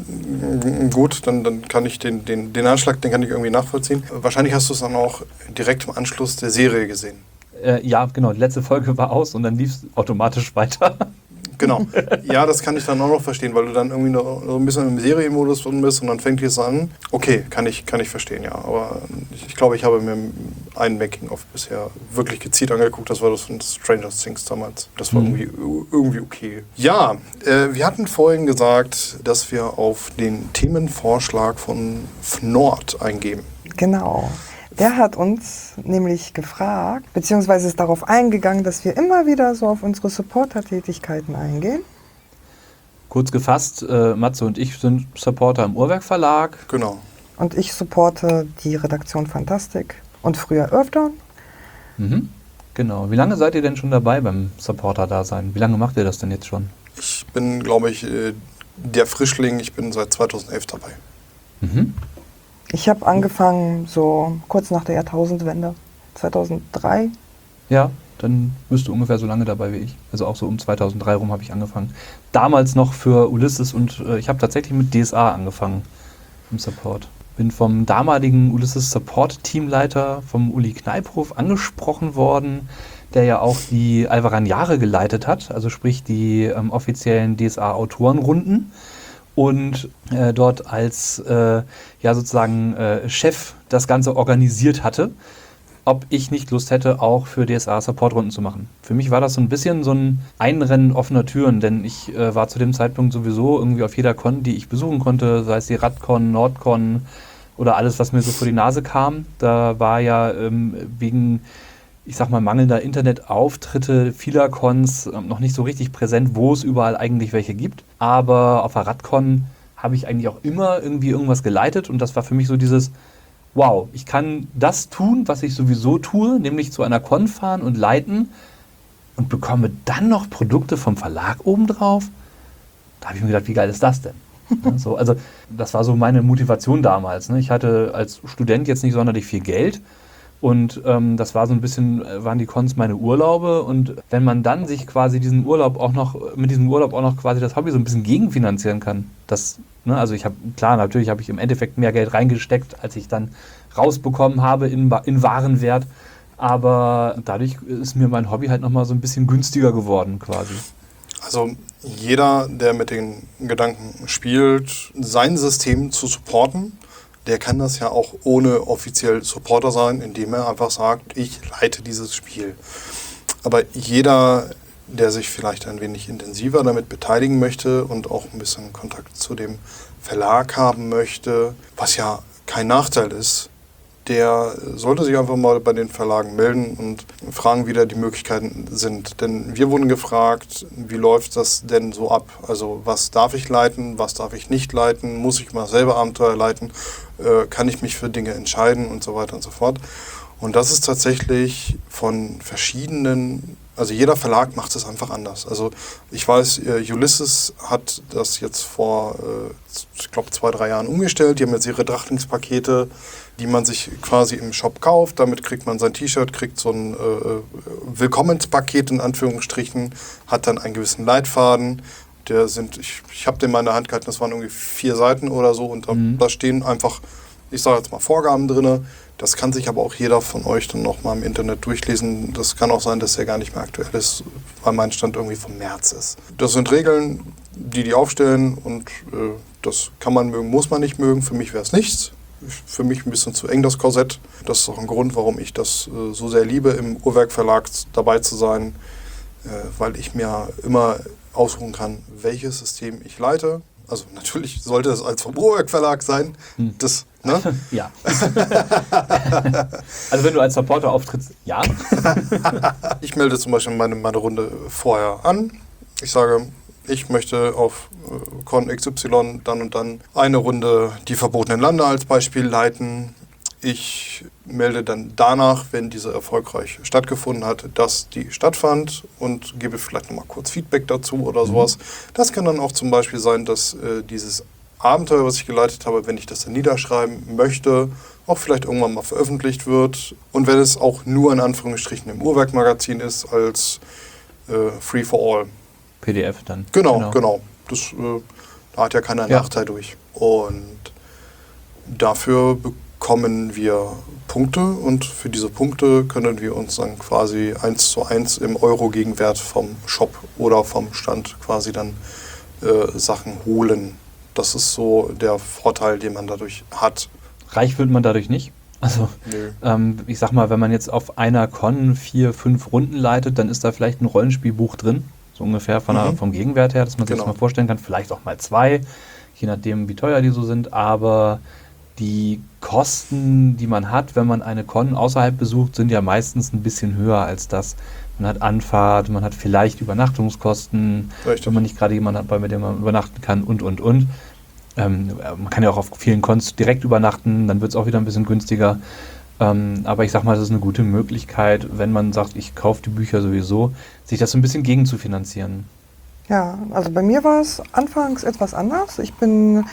Gut, dann kann ich den Anschlag, den kann ich irgendwie nachvollziehen. Wahrscheinlich hast du es dann auch direkt im Anschluss der Serie gesehen. Ja, genau, die letzte Folge war aus und dann lief es automatisch weiter. Genau. Ja, das kann ich dann auch noch verstehen, weil du dann irgendwie noch so ein bisschen im Serienmodus drin bist und dann fängt es an. Okay, kann ich verstehen, ja. Aber ich glaube, ich habe mir einen Making-of bisher wirklich gezielt angeguckt. Das war das von Stranger Things damals. Das war irgendwie okay. Ja, wir hatten vorhin gesagt, dass wir auf den Themenvorschlag von Fnord eingehen. Genau. Der hat uns nämlich gefragt, beziehungsweise ist darauf eingegangen, dass wir immer wieder so auf unsere Supporter-Tätigkeiten eingehen. Kurz gefasst, Matze und ich sind Supporter im Uhrwerk Verlag. Genau. Und ich supporte die Redaktion Fantastik und früher Earthdawn. Mhm. Genau. Wie lange seid ihr denn schon dabei beim Supporter-Dasein? Wie lange macht ihr das denn jetzt schon? Ich bin, glaube ich, der Frischling. Ich bin seit 2011 dabei. Mhm. Ich habe angefangen so kurz nach der Jahrtausendwende, 2003. Ja, dann bist du ungefähr so lange dabei wie ich. Also auch so um 2003 rum habe ich angefangen. Damals noch für Ulysses und ich habe tatsächlich mit DSA angefangen im Support. Bin vom damaligen Ulysses Support Teamleiter, vom Uli Kneipphof, angesprochen worden, der ja auch die Alvaran-Jahre geleitet hat, also sprich die offiziellen DSA-Autorenrunden. Und dort als sozusagen Chef das Ganze organisiert hatte, ob ich nicht Lust hätte, auch für DSA Supportrunden zu machen. Für mich war das so ein bisschen so ein Einrennen offener Türen, denn ich war zu dem Zeitpunkt sowieso irgendwie auf jeder Con, die ich besuchen konnte, sei es die Radcon, Nordcon oder alles, was mir so vor die Nase kam. Da war ja wegen, ich sag mal, mangelnder Internetauftritte vieler Cons noch nicht so richtig präsent, wo es überall eigentlich welche gibt. Aber auf der Radcon habe ich eigentlich auch immer irgendwie irgendwas geleitet und das war für mich so dieses, wow, ich kann das tun, was ich sowieso tue, nämlich zu einer Con fahren und leiten und bekomme dann noch Produkte vom Verlag obendrauf. Da habe ich mir gedacht, wie geil ist das denn? Ja, so, also das war so meine Motivation damals. Ne? Ich hatte als Student jetzt nicht sonderlich viel Geld. Und das war so ein bisschen, waren die Cons meine Urlaube. Und wenn man dann sich quasi mit diesem Urlaub auch noch quasi das Hobby so ein bisschen gegenfinanzieren kann, also natürlich habe ich im Endeffekt mehr Geld reingesteckt, als ich dann rausbekommen habe in Warenwert. Aber dadurch ist mir mein Hobby halt nochmal so ein bisschen günstiger geworden quasi. Also jeder, der mit den Gedanken spielt, sein System zu supporten, der kann das ja auch ohne offiziell Supporter sein, indem er einfach sagt, ich leite dieses Spiel. Aber jeder, der sich vielleicht ein wenig intensiver damit beteiligen möchte und auch ein bisschen Kontakt zu dem Verlag haben möchte, was ja kein Nachteil ist, der sollte sich einfach mal bei den Verlagen melden und fragen, wie da die Möglichkeiten sind. Denn wir wurden gefragt, wie läuft das denn so ab? Also was darf ich leiten, was darf ich nicht leiten? Muss ich mal selber Abenteuer leiten? Kann ich mich für Dinge entscheiden und so weiter und so fort? Und das ist tatsächlich von verschiedenen, also jeder Verlag macht es einfach anders. Also ich weiß, Ulysses hat das jetzt vor, ich glaube, 2-3 Jahren umgestellt. Die haben jetzt ihre Drachtlingspakete, die man sich quasi im Shop kauft. Damit kriegt man sein T-Shirt, kriegt so ein Willkommenspaket in Anführungsstrichen, hat dann einen gewissen Leitfaden. Ich habe den mal in der Hand gehalten, das waren irgendwie 4 Seiten oder so und da stehen einfach, ich sage jetzt mal, Vorgaben drin. Das kann sich aber auch jeder von euch dann nochmal im Internet durchlesen. Das kann auch sein, dass der gar nicht mehr aktuell ist, weil mein Stand irgendwie vom März ist. Das sind Regeln, die aufstellen und das kann man mögen, muss man nicht mögen. Für mich wäre es nichts. Für mich ein bisschen zu eng, das Korsett. Das ist auch ein Grund, warum ich das so sehr liebe, im Uhrwerk Verlag dabei zu sein, weil ich mir immer aussuchen kann, welches System ich leite. Also natürlich sollte es als vom Uhrwerk Verlag sein. Das, ne? Ja. Also wenn du als Supporter auftrittst, ja. Ich melde zum Beispiel meine Runde vorher an. Ich sage, ich möchte auf Con XY dann und dann eine Runde die verbotenen Lande als Beispiel leiten. Ich melde dann danach, wenn diese erfolgreich stattgefunden hat, dass die stattfand und gebe vielleicht nochmal kurz Feedback dazu oder sowas. Das kann dann auch zum Beispiel sein, dass dieses Abenteuer, was ich geleitet habe, wenn ich das dann niederschreiben möchte, auch vielleicht irgendwann mal veröffentlicht wird. Und wenn es auch nur in Anführungsstrichen im Uhrwerk-Magazin ist, als Free for All. PDF dann. Genau. Das da hat ja keiner Nachteil durch. Und dafür bekommen wir Punkte und für diese Punkte können wir uns dann quasi 1:1 im Euro-Gegenwert vom Shop oder vom Stand quasi dann Sachen holen. Das ist so der Vorteil, den man dadurch hat. Reich wird man dadurch nicht. Also ich sag mal, wenn man jetzt auf einer Con 4, 5 Runden leitet, dann ist da vielleicht ein Rollenspielbuch drin. So ungefähr vom Gegenwert her, dass man sich das mal vorstellen kann. Vielleicht auch mal 2, je nachdem, wie teuer die so sind. Aber die Kosten, die man hat, wenn man eine Con außerhalb besucht, sind ja meistens ein bisschen höher als das. Man hat Anfahrt, man hat vielleicht Übernachtungskosten, wenn man nicht gerade jemanden hat, mit dem man übernachten kann und. Man kann ja auch auf vielen Cons direkt übernachten, dann wird es auch wieder ein bisschen günstiger. Aber ich sag mal, das ist eine gute Möglichkeit, wenn man sagt, ich kaufe die Bücher sowieso, sich das so ein bisschen gegen zu finanzieren. Ja, also bei mir war es anfangs etwas anders. Ich bin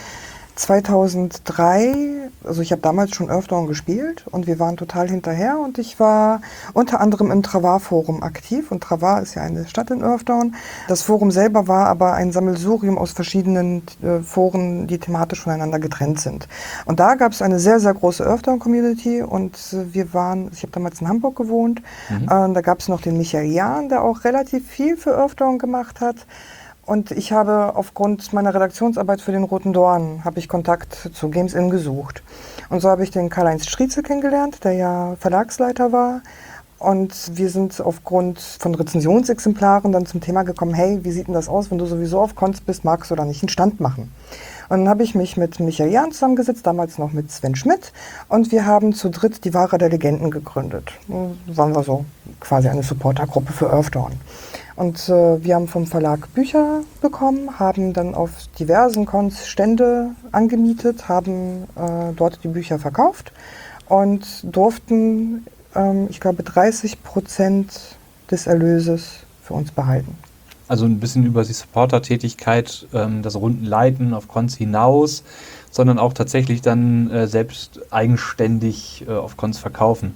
2003, also ich habe damals schon Earthdawn gespielt und wir waren total hinterher und ich war unter anderem im Travar-Forum aktiv und Travar ist ja eine Stadt in Earthdawn. Das Forum selber war aber ein Sammelsurium aus verschiedenen Foren, die thematisch voneinander getrennt sind. Und da gab es eine sehr, sehr große Earthdawn-Community und ich habe damals in Hamburg gewohnt, da gab es noch den Michael Jahn, der auch relativ viel für Earthdawn gemacht hat. Und ich habe aufgrund meiner Redaktionsarbeit für den Roten Dorn, habe ich Kontakt zu Games Inn gesucht. Und so habe ich den Karl-Heinz Striezel kennengelernt, der ja Verlagsleiter war. Und wir sind aufgrund von Rezensionsexemplaren dann zum Thema gekommen, hey, wie sieht denn das aus, wenn du sowieso auf Cons bist, magst du da nicht einen Stand machen? Und dann habe ich mich mit Michael Jahn zusammengesetzt, damals noch mit Sven Schmidt. Und wir haben zu dritt die Wahre der Legenden gegründet. Waren wir so quasi eine Supportergruppe für Earthdawn. Und wir haben vom Verlag Bücher bekommen, haben dann auf diversen Cons Stände angemietet, haben dort die Bücher verkauft und durften, ich glaube, 30% des Erlöses für uns behalten. Also ein bisschen über die Supporter-Tätigkeit, das Rundenleiten auf Cons hinaus, sondern auch tatsächlich dann selbst eigenständig auf Cons verkaufen.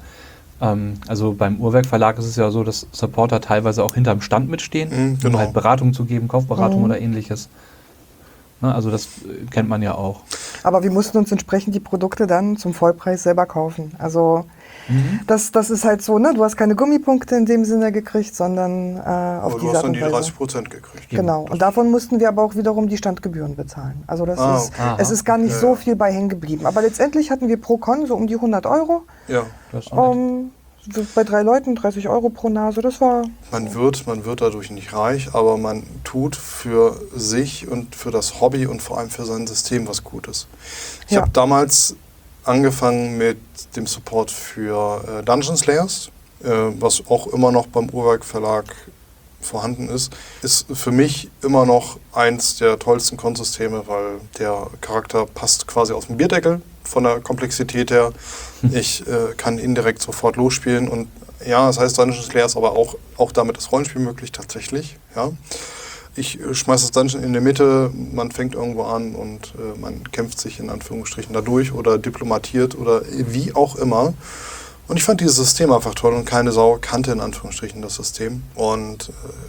Also beim Uhrwerk Verlag ist es ja so, dass Supporter teilweise auch hinterm Stand mitstehen, um halt Beratung zu geben, Kaufberatung oder ähnliches. Na, also das kennt man ja auch. Aber wir mussten uns entsprechend die Produkte dann zum Vollpreis selber kaufen. Also das ist halt so, ne? Du hast keine Gummipunkte in dem Sinne gekriegt, sondern auf diese Art und Weise. Du hast dann die 30% gekriegt. Genau. Und davon mussten wir aber auch wiederum die Standgebühren bezahlen. Also es ist gar nicht so viel bei hängen geblieben. Aber letztendlich hatten wir pro Con so um die 100 Euro. Ja. Das ist bei 3 Leuten 30 Euro pro Nase, das war... Man wird dadurch nicht reich, aber man tut für sich und für das Hobby und vor allem für sein System was Gutes. Ich habe damals angefangen mit dem Support für Dungeon Slayers, was auch immer noch beim Uhrwerk Verlag vorhanden ist für mich immer noch eins der tollsten Konsysteme, weil der Charakter passt quasi aus dem Bierdeckel von der Komplexität her. Ich kann indirekt sofort losspielen und ja, das heißt Dungeon Slayers, aber auch damit das Rollenspiel möglich tatsächlich. Ja. Ich schmeiße das Dungeon in der Mitte, man fängt irgendwo an und man kämpft sich in Anführungsstrichen dadurch oder diplomatiert oder wie auch immer. Und ich fand dieses System einfach toll und keine Sau kannte in Anführungsstrichen das System. Und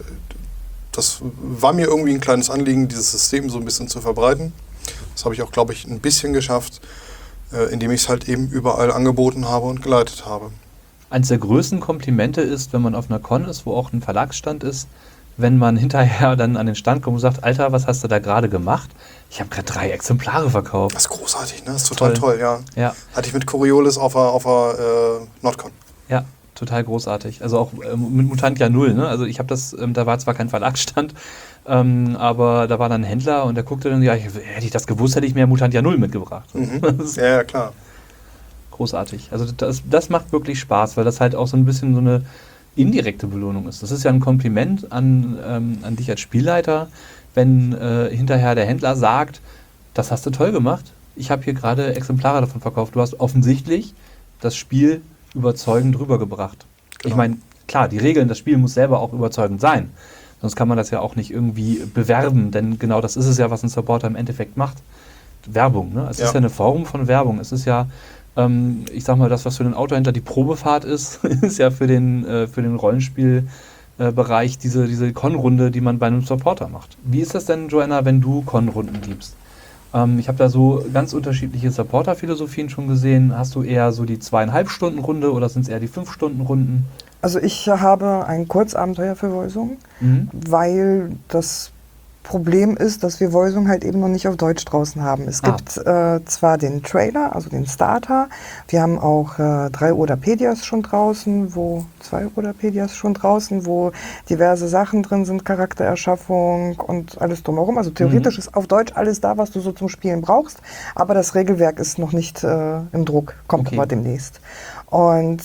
das war mir irgendwie ein kleines Anliegen, dieses System so ein bisschen zu verbreiten. Das habe ich auch, glaube ich, ein bisschen geschafft, indem ich es halt eben überall angeboten habe und geleitet habe. Eines der größten Komplimente ist, wenn man auf einer Con ist, wo auch ein Verlagsstand ist, wenn man hinterher dann an den Stand kommt und sagt, Alter, was hast du da gerade gemacht? Ich habe gerade 3 Exemplare verkauft. Das ist großartig, ne? Das ist total toll, ja. Ja. Hatte ich mit Coriolis auf der Nordcon. Ja. total großartig. Also auch mit Mutantia 0, ne? Also ich habe das, da war zwar kein Verlagsstand, aber da war dann ein Händler und der guckte dann, ja, hätte ich das gewusst, hätte ich mehr Mutantia 0 mitgebracht. Das ist Ja, klar. großartig. Also das macht wirklich Spaß, weil das halt auch so ein bisschen so eine indirekte Belohnung ist. Das ist ja ein Kompliment an dich als Spielleiter, wenn hinterher der Händler sagt, das hast du toll gemacht, ich habe hier gerade Exemplare davon verkauft. Du hast offensichtlich das Spiel überzeugend rübergebracht. Genau. Ich meine, klar, die Regeln, das Spiel muss selber auch überzeugend sein. Sonst kann man das ja auch nicht irgendwie bewerben, denn genau das ist es ja, was ein Supporter im Endeffekt macht. Werbung, ne? Es ist ja eine Form von Werbung. Es ist ja, ich sag mal, das, was für den Autohändler die Probefahrt ist, ist ja für den Rollenspielbereich diese Con-Runde, die man bei einem Supporter macht. Wie ist das denn, Joanna, wenn du Con-Runden gibst? Ich habe da so ganz unterschiedliche Supporter-Philosophien schon gesehen. Hast du eher so die 2,5-Stunden-Runde oder sind es eher die 5-Stunden-Runden? Also ich habe ein Kurzabenteuer für Voisung, weil das Problem ist, dass wir Voisung halt eben noch nicht auf Deutsch draußen haben. Es gibt zwar den Trailer, also den Starter, wir haben auch 3 Odapedias schon draußen, 2 Odapedias schon draußen, wo diverse Sachen drin sind, Charaktererschaffung und alles drumherum. Also theoretisch ist auf Deutsch alles da, was du so zum Spielen brauchst, aber das Regelwerk ist noch nicht im Druck, kommt aber demnächst. Und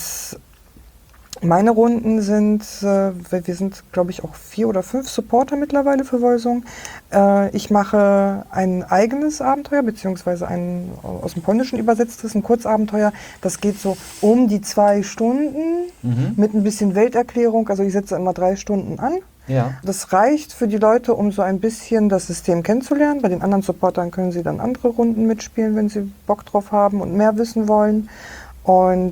meine Runden sind, wir sind, glaube ich, auch 4 oder 5 Supporter mittlerweile für Voisung. Ich mache ein eigenes Abenteuer, beziehungsweise ein aus dem Polnischen übersetztes, ein Kurzabenteuer. Das geht so um die 2 Stunden mit ein bisschen Welterklärung. Also ich setze immer 3 Stunden an. Ja. Das reicht für die Leute, um so ein bisschen das System kennenzulernen. Bei den anderen Supportern können sie dann andere Runden mitspielen, wenn sie Bock drauf haben und mehr wissen wollen. Und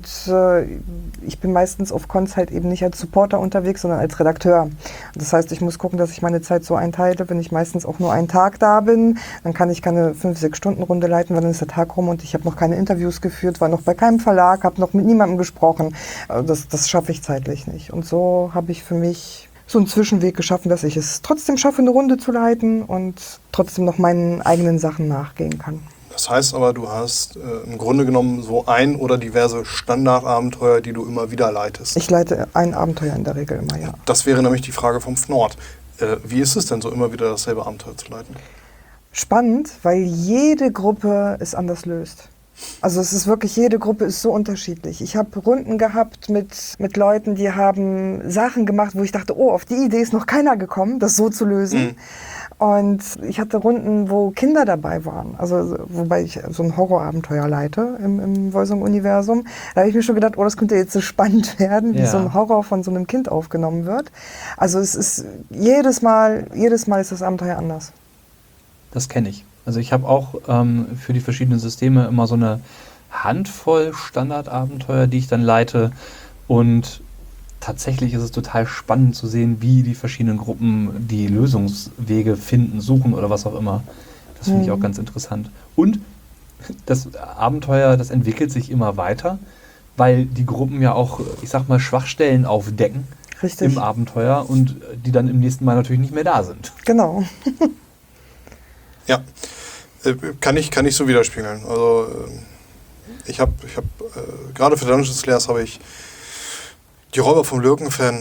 ich bin meistens auf Cons halt eben nicht als Supporter unterwegs, sondern als Redakteur. Das heißt, ich muss gucken, dass ich meine Zeit so einteile. Wenn ich meistens auch nur einen Tag da bin, dann kann ich keine 5-6-Stunden-Runde leiten, weil dann ist der Tag rum und ich habe noch keine Interviews geführt, war noch bei keinem Verlag, habe noch mit niemandem gesprochen. Das schaffe ich zeitlich nicht. Und so habe ich für mich so einen Zwischenweg geschaffen, dass ich es trotzdem schaffe, eine Runde zu leiten und trotzdem noch meinen eigenen Sachen nachgehen kann. Das heißt aber, du hast im Grunde genommen so ein oder diverse Standardabenteuer, die du immer wieder leitest. Ich leite ein Abenteuer in der Regel immer, ja. Das wäre nämlich die Frage vom Fnord. Wie ist es denn so, immer wieder dasselbe Abenteuer zu leiten? Spannend, weil jede Gruppe es anders löst. Also es ist wirklich, jede Gruppe ist so unterschiedlich. Ich habe Runden gehabt mit Leuten, die haben Sachen gemacht, wo ich dachte, oh, auf die Idee ist noch keiner gekommen, das so zu lösen. Und ich hatte Runden, wo Kinder dabei waren, also wobei ich so ein Horrorabenteuer leite im Voisung-Universum. Da habe ich mir schon gedacht, oh, das könnte jetzt so spannend werden, wie so ein Horror von so einem Kind aufgenommen wird. Also es ist jedes Mal ist das Abenteuer anders. Das kenne ich. Also ich habe auch für die verschiedenen Systeme immer so eine Handvoll Standardabenteuer, die ich dann leite, und tatsächlich ist es total spannend zu sehen, wie die verschiedenen Gruppen die Lösungswege finden, suchen oder was auch immer. Das finde ich auch ganz interessant. Und das Abenteuer, das entwickelt sich immer weiter, weil die Gruppen ja auch, ich sag mal, Schwachstellen aufdecken. Richtig. Im Abenteuer und die dann im nächsten Mal natürlich nicht mehr da sind. Genau. Ja, kann ich so widerspiegeln. Also ich habe gerade für Dungeons & Slayers habe ich die Räuber vom Lürken-Fan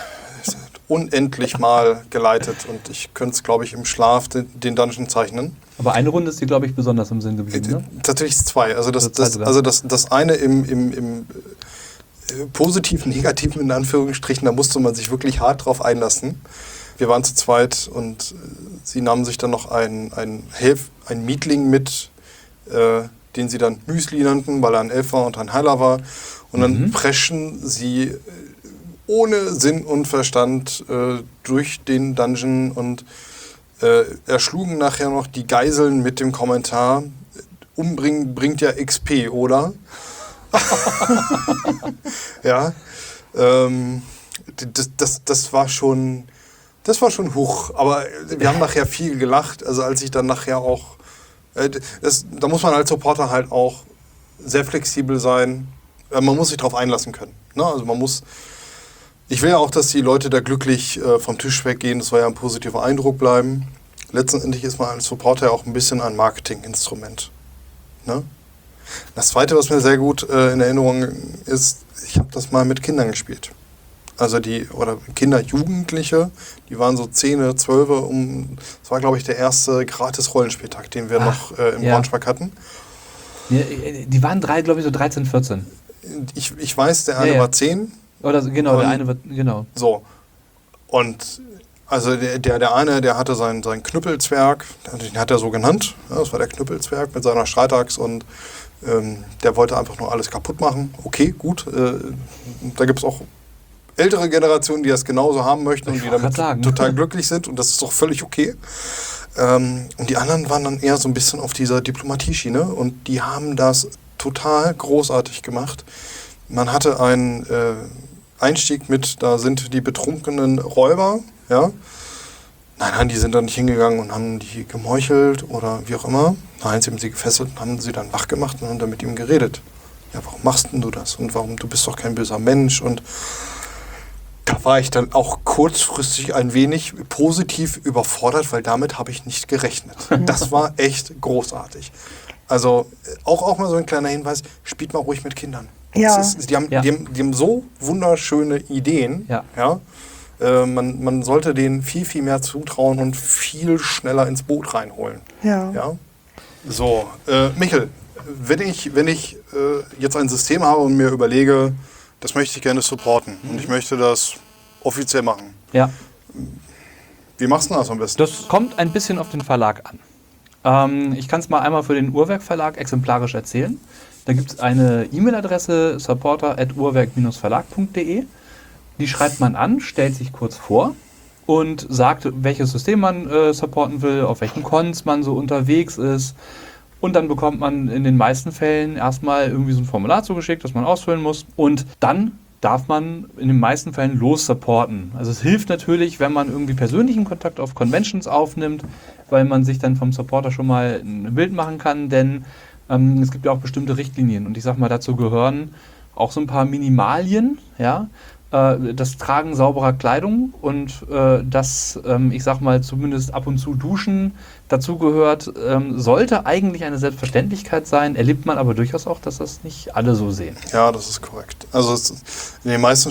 unendlich mal geleitet und ich könnte es, glaube ich, im Schlaf den Dungeon zeichnen. Aber eine Runde ist dir, glaube ich, besonders im Sinn geblieben, ne? Tatsächlich 2. Also das eine im positiven, negativen in Anführungsstrichen, da musste man sich wirklich hart drauf einlassen. Wir waren zu zweit und sie nahmen sich dann noch ein Mietling mit, den sie dann Müsli nannten, weil er ein Elf war und ein Heiler war. Und dann preschen sie ohne Sinn und Verstand durch den Dungeon und erschlugen nachher noch die Geiseln mit dem Kommentar, umbringen bringt ja XP, oder? Ja, das war schon hoch, aber wir haben nachher viel gelacht, also als ich dann nachher auch, da muss man als Supporter halt auch sehr flexibel sein, man muss sich darauf einlassen können, ne? Also ich will ja auch, dass die Leute da glücklich vom Tisch weggehen, das soll ja ein positiver Eindruck bleiben. Letztendlich ist man als Supporter auch ein bisschen ein Marketinginstrument, ne? Das Zweite, was mir sehr gut in Erinnerung ist, ich habe das mal mit Kindern gespielt. Also Kinder, Jugendliche, die waren so 10, 12, das war, glaube ich, der erste Gratis-Rollenspieltag, den wir noch im Braunschweig hatten. Die waren glaube ich, so 13, 14. Ich weiß, der eine war 10. Oder genau, der eine wird, genau. So. Und also der eine, der hatte seinen Knüppelzwerg, den hat er so genannt. Ja, das war der Knüppelzwerg mit seiner Streitaxt und der wollte einfach nur alles kaputt machen. Okay, gut. Da gibt es auch ältere Generationen, die das genauso haben möchten und die damit total glücklich sind. Und das ist doch völlig okay. Und die anderen waren dann eher so ein bisschen auf dieser Diplomatieschiene. Und die haben das total großartig gemacht. Man hatte einen Einstieg mit, da sind die betrunkenen Räuber. Ja? Nein, die sind dann nicht hingegangen und haben die gemeuchelt oder wie auch immer. Nein, sie haben sie gefesselt und haben sie dann wach gemacht und haben dann mit ihm geredet. Ja, warum machst denn du das? Und du bist doch kein böser Mensch. Und da war ich dann auch kurzfristig ein wenig positiv überfordert, weil damit habe ich nicht gerechnet. Das war echt großartig. Also auch mal so ein kleiner Hinweis, spielt mal ruhig mit Kindern. Ja. Die haben so wunderschöne Ideen. Ja? Man sollte denen viel, viel mehr zutrauen und viel schneller ins Boot reinholen. Ja? So, Michel, wenn ich jetzt ein System habe und mir überlege, das möchte ich gerne supporten und ich möchte das offiziell machen. Ja. Wie machst du das am besten? Das kommt ein bisschen auf den Verlag an. Ich kann es mal einmal für den Uhrwerk Verlag exemplarisch erzählen. Da gibt es eine E-Mail-Adresse supporter@uhrwerk-verlag.de. Die schreibt man an, stellt sich kurz vor und sagt, welches System man supporten will, auf welchen Cons man so unterwegs ist. Und dann bekommt man in den meisten Fällen erstmal irgendwie so ein Formular zugeschickt, das man ausfüllen muss. Und dann darf man in den meisten Fällen lossupporten. Also es hilft natürlich, wenn man irgendwie persönlichen Kontakt auf Conventions aufnimmt, weil man sich dann vom Supporter schon mal ein Bild machen kann, denn es gibt ja auch bestimmte Richtlinien. Und ich sag mal, dazu gehören auch so ein paar Minimalien, ja. Das Tragen sauberer Kleidung und das, ich sag mal, zumindest ab und zu Duschen dazu gehört, sollte eigentlich eine Selbstverständlichkeit sein, erlebt man aber durchaus auch, dass das nicht alle so sehen. Ja, das ist korrekt. Also in den meisten,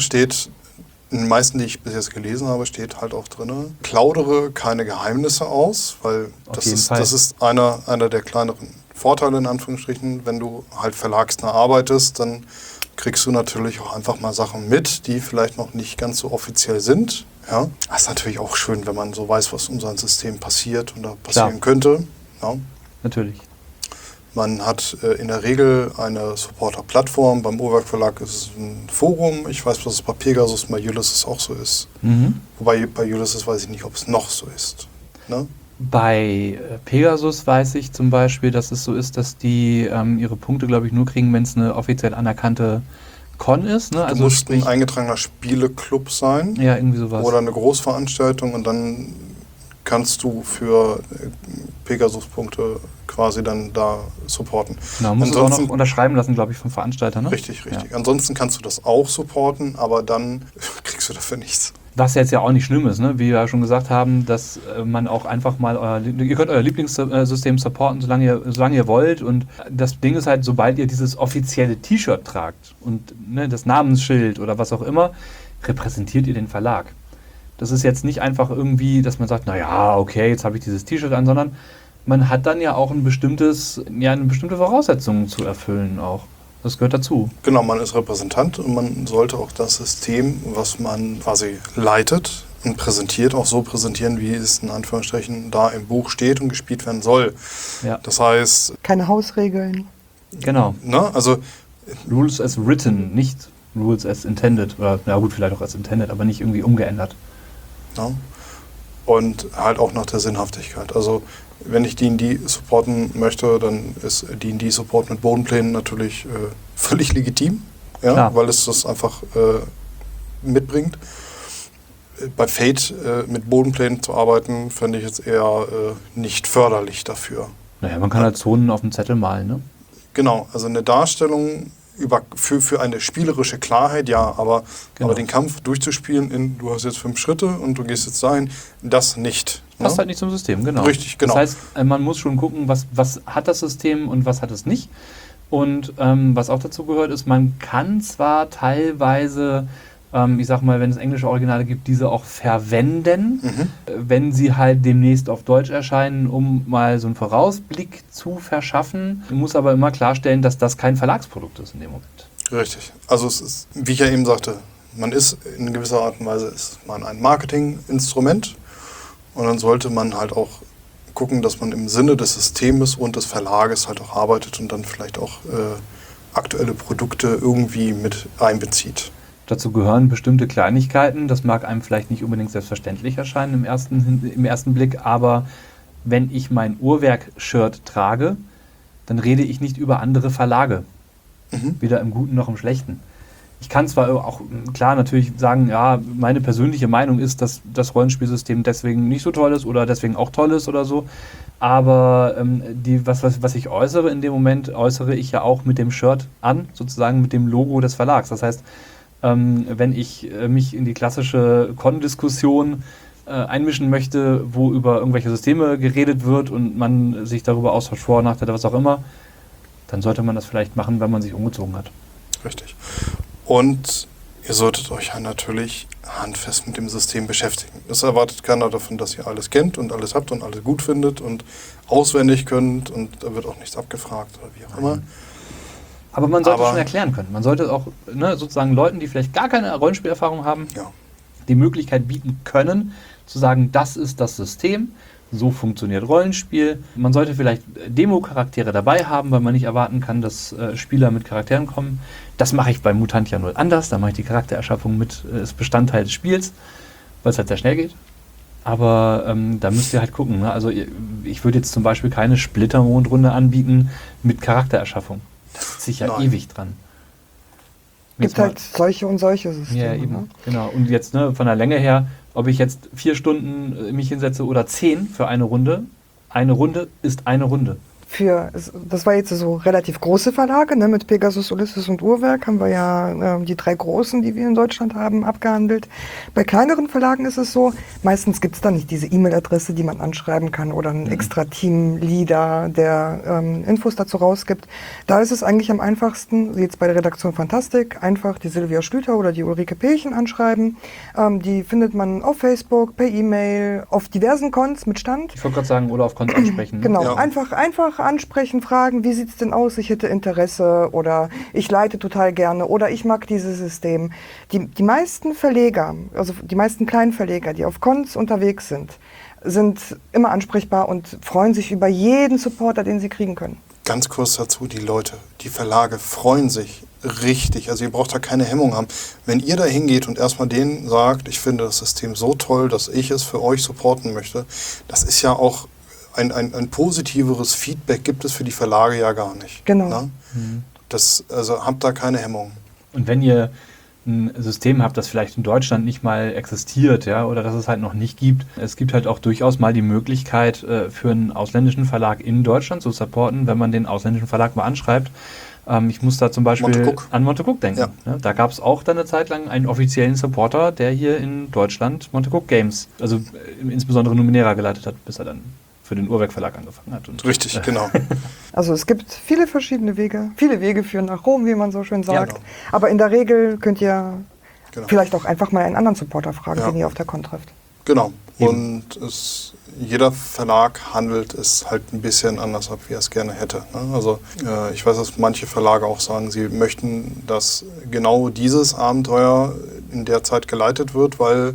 die ich bis jetzt gelesen habe, steht halt auch drin, plaudere keine Geheimnisse aus, weil das ist einer der kleineren Vorteile in Anführungsstrichen, wenn du halt verlagsnah arbeitest, dann kriegst du natürlich auch einfach mal Sachen mit, die vielleicht noch nicht ganz so offiziell sind. Ja? Das ist natürlich auch schön, wenn man so weiß, was um sein System passiert und da passieren könnte. Ja? Natürlich. Man hat in der Regel eine Supporter-Plattform. Beim Uhrwerk Verlag ist es ein Forum. Ich weiß, dass es bei Pegasus und bei Ulysses auch so ist. Wobei bei Ulysses weiß ich nicht, ob es noch so ist. Ne? Bei Pegasus weiß ich zum Beispiel, dass es so ist, dass die ihre Punkte, glaube ich, nur kriegen, wenn es eine offiziell anerkannte Con ist. Ne? Du musst ein eingetragener Spieleclub sein. Ja, irgendwie sowas. Oder eine Großveranstaltung und dann kannst du für Pegasus-Punkte quasi dann da supporten. Genau, musst du auch noch unterschreiben lassen, glaube ich, vom Veranstalter. Ne? Richtig. Ja. Ansonsten kannst du das auch supporten, aber dann kriegst du dafür nichts. Was jetzt ja auch nicht schlimm ist, ne? Wie wir ja schon gesagt haben, dass man auch einfach mal ihr könnt euer Lieblingssystem supporten, solange ihr wollt. Und das Ding ist halt, sobald ihr dieses offizielle T-Shirt tragt und das Namensschild oder was auch immer, repräsentiert ihr den Verlag. Das ist jetzt nicht einfach irgendwie, dass man sagt, naja, okay, jetzt habe ich dieses T-Shirt an, sondern man hat dann ja auch eine bestimmte Voraussetzung zu erfüllen auch. Das gehört dazu. Genau, man ist Repräsentant und man sollte auch das System, was man quasi leitet und präsentiert, auch so präsentieren, wie es in Anführungsstrichen da im Buch steht und gespielt werden soll. Ja. Das heißt... Keine Hausregeln. Genau. Ne? Also Rules as written, nicht Rules as intended. Oder, ja gut, vielleicht auch as intended, aber nicht irgendwie umgeändert. Ja. Und halt auch nach der Sinnhaftigkeit. Also wenn ich D&D supporten möchte, dann ist D&D-Support mit Bodenplänen natürlich völlig legitim, ja, weil es das einfach mitbringt. Bei Fate mit Bodenplänen zu arbeiten, fände ich jetzt eher nicht förderlich dafür. Naja, man kann halt Zonen auf dem Zettel malen, ne? Genau, also eine Darstellung für eine spielerische Klarheit, ja, aber den Kampf durchzuspielen du hast jetzt 5 Schritte und du gehst jetzt dahin, das nicht. Passt halt nicht zum System, genau. Richtig, genau. Das heißt, man muss schon gucken, was hat das System und was hat es nicht. Und was auch dazu gehört ist, man kann zwar teilweise, ich sag mal, wenn es englische Originale gibt, diese auch verwenden, wenn sie halt demnächst auf Deutsch erscheinen, um mal so einen Vorausblick zu verschaffen. Man muss aber immer klarstellen, dass das kein Verlagsprodukt ist in dem Moment. Richtig. Also es ist, wie ich ja eben sagte, man ist in gewisser Art und Weise ist man ein Marketinginstrument und dann sollte man halt auch gucken, dass man im Sinne des Systems und des Verlages halt auch arbeitet und dann vielleicht auch aktuelle Produkte irgendwie mit einbezieht. Dazu gehören bestimmte Kleinigkeiten. Das mag einem vielleicht nicht unbedingt selbstverständlich erscheinen im ersten Blick, aber wenn ich mein Uhrwerk-Shirt trage, dann rede ich nicht über andere Verlage. Weder im Guten noch im Schlechten. Ich kann zwar auch klar natürlich sagen, ja, meine persönliche Meinung ist, dass das Rollenspielsystem deswegen nicht so toll ist oder deswegen auch toll ist oder so, aber was ich äußere in dem Moment, äußere ich ja auch mit dem Shirt an, sozusagen mit dem Logo des Verlags. Das heißt, wenn ich mich in die klassische Con-Diskussion einmischen möchte, wo über irgendwelche Systeme geredet wird und man sich darüber austauscht, Vor- und Nachteile, was auch immer, dann sollte man das vielleicht machen, wenn man sich umgezogen hat. Richtig. Und ihr solltet euch ja natürlich handfest mit dem System beschäftigen. Das erwartet keiner davon, dass ihr alles kennt und alles habt und alles gut findet und auswendig könnt und da wird auch nichts abgefragt oder wie auch immer. Aber man sollte es schon erklären können. Man sollte auch sozusagen Leuten, die vielleicht gar keine Rollenspielerfahrung haben, die Möglichkeit bieten können, zu sagen, das ist das System, so funktioniert Rollenspiel. Man sollte vielleicht Demo-Charaktere dabei haben, weil man nicht erwarten kann, dass Spieler mit Charakteren kommen. Das mache ich bei Mutantia 0 anders. Da mache ich die Charaktererschaffung mit als Bestandteil des Spiels, weil es halt sehr schnell geht. Aber da müsst ihr halt gucken. Ne? Also ich würde jetzt zum Beispiel keine Splittermond-Runde anbieten mit Charaktererschaffung. Da sitze ich ja ewig dran. Gibt halt solche und solche Systeme. Ja, eben. Ne? Genau. Und jetzt von der Länge her, ob ich jetzt 4 Stunden mich hinsetze oder 10 für eine Runde ist eine Runde. Das war jetzt so relativ große Verlage, ne? Mit Pegasus, Ulysses und Uhrwerk haben wir ja die 3 großen, die wir in Deutschland haben, abgehandelt. Bei kleineren Verlagen ist es so, meistens gibt es da nicht diese E-Mail-Adresse, die man anschreiben kann oder einen extra Team-Leader, der Infos dazu rausgibt. Da ist es eigentlich am einfachsten, wie jetzt bei der Redaktion Fantastik, einfach die Silvia Schlüter oder die Ulrike Pelchen anschreiben. Die findet man auf Facebook, per E-Mail, auf diversen Cons mit Stand. Ich wollte gerade sagen, oder auf Cons ansprechen. Genau, Ja. einfach ansprechen, fragen, wie sieht es denn aus, ich hätte Interesse oder ich leite total gerne oder ich mag dieses System. Die meisten Verleger, also die meisten kleinen Verleger, die auf Cons unterwegs sind immer ansprechbar und freuen sich über jeden Supporter, den sie kriegen können. Ganz kurz dazu, die Verlage freuen sich richtig. Also ihr braucht da keine Hemmung haben. Wenn ihr da hingeht und erstmal denen sagt, ich finde das System so toll, dass ich es für euch supporten möchte, das ist ja auch ein positiveres Feedback gibt es für die Verlage ja gar nicht. Genau. Ne? Also habt da keine Hemmung. Und wenn ihr ein System habt, das vielleicht in Deutschland nicht mal existiert, ja, oder das es halt noch nicht gibt, es gibt halt auch durchaus mal die Möglichkeit, für einen ausländischen Verlag in Deutschland zu supporten, wenn man den ausländischen Verlag mal anschreibt. Ich muss da zum Beispiel an Montecook denken. Ja. Ja, da gab es auch dann eine Zeit lang einen offiziellen Supporter, der hier in Deutschland Montecook Games, also insbesondere Numenera geleitet hat, bis er dann für den Uhrwerk Verlag angefangen hat. Und Richtig, genau. Also es gibt viele verschiedene Wege. Viele Wege führen nach Rom, wie man so schön sagt. Genau. Aber in der Regel könnt ihr Genau. vielleicht auch einfach mal einen anderen Supporter fragen, Ja. den ihr auf der Con trefft. Genau. Und jeder Verlag handelt es halt ein bisschen anders ab, wie er es gerne hätte. Ne? Also ich weiß, dass manche Verlage auch sagen, sie möchten, dass genau dieses Abenteuer in der Zeit geleitet wird, weil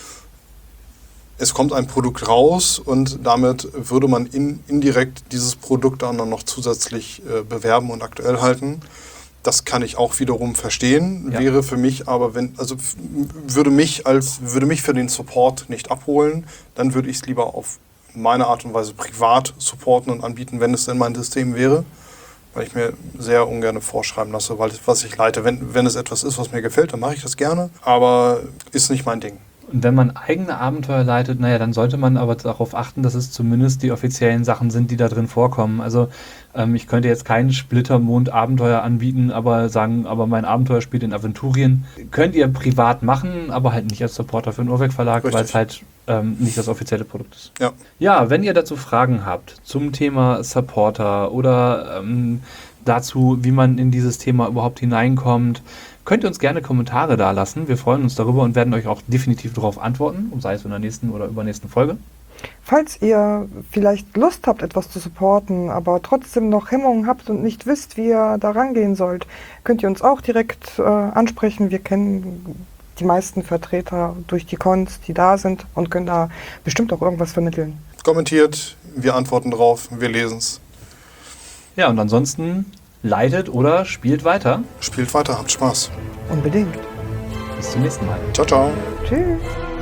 es kommt ein Produkt raus und damit würde man indirekt dieses Produkt dann noch zusätzlich bewerben und aktuell halten. Das kann ich auch wiederum verstehen, Ja. wäre für mich aber, würde mich für den Support nicht abholen, dann würde ich es lieber auf meine Art und Weise privat supporten und anbieten, wenn es denn mein System wäre, weil ich mir sehr ungern vorschreiben lasse, was ich leite. Wenn es etwas ist, was mir gefällt, dann mache ich das gerne, aber ist nicht mein Ding. Und wenn man eigene Abenteuer leitet, naja, dann sollte man aber darauf achten, dass es zumindest die offiziellen Sachen sind, die da drin vorkommen. Also ich könnte jetzt kein Splittermond-Abenteuer anbieten, aber sagen, aber mein Abenteuer spielt in Aventurien. Könnt ihr privat machen, aber halt nicht als Supporter für den Uhrwerk Verlag, weil es halt nicht das offizielle Produkt ist. Ja. Ja, wenn ihr dazu Fragen habt zum Thema Supporter oder dazu, wie man in dieses Thema überhaupt hineinkommt, könnt ihr uns gerne Kommentare da lassen. Wir freuen uns darüber und werden euch auch definitiv darauf antworten, sei es in der nächsten oder übernächsten Folge. Falls ihr vielleicht Lust habt, etwas zu supporten, aber trotzdem noch Hemmungen habt und nicht wisst, wie ihr da rangehen sollt, könnt ihr uns auch direkt ansprechen. Wir kennen die meisten Vertreter durch die Cons, die da sind, und können da bestimmt auch irgendwas vermitteln. Kommentiert, wir antworten drauf, wir lesen es. Ja, und ansonsten leitet oder spielt weiter. Spielt weiter, habt Spaß. Unbedingt. Bis zum nächsten Mal. Ciao, ciao. Tschüss.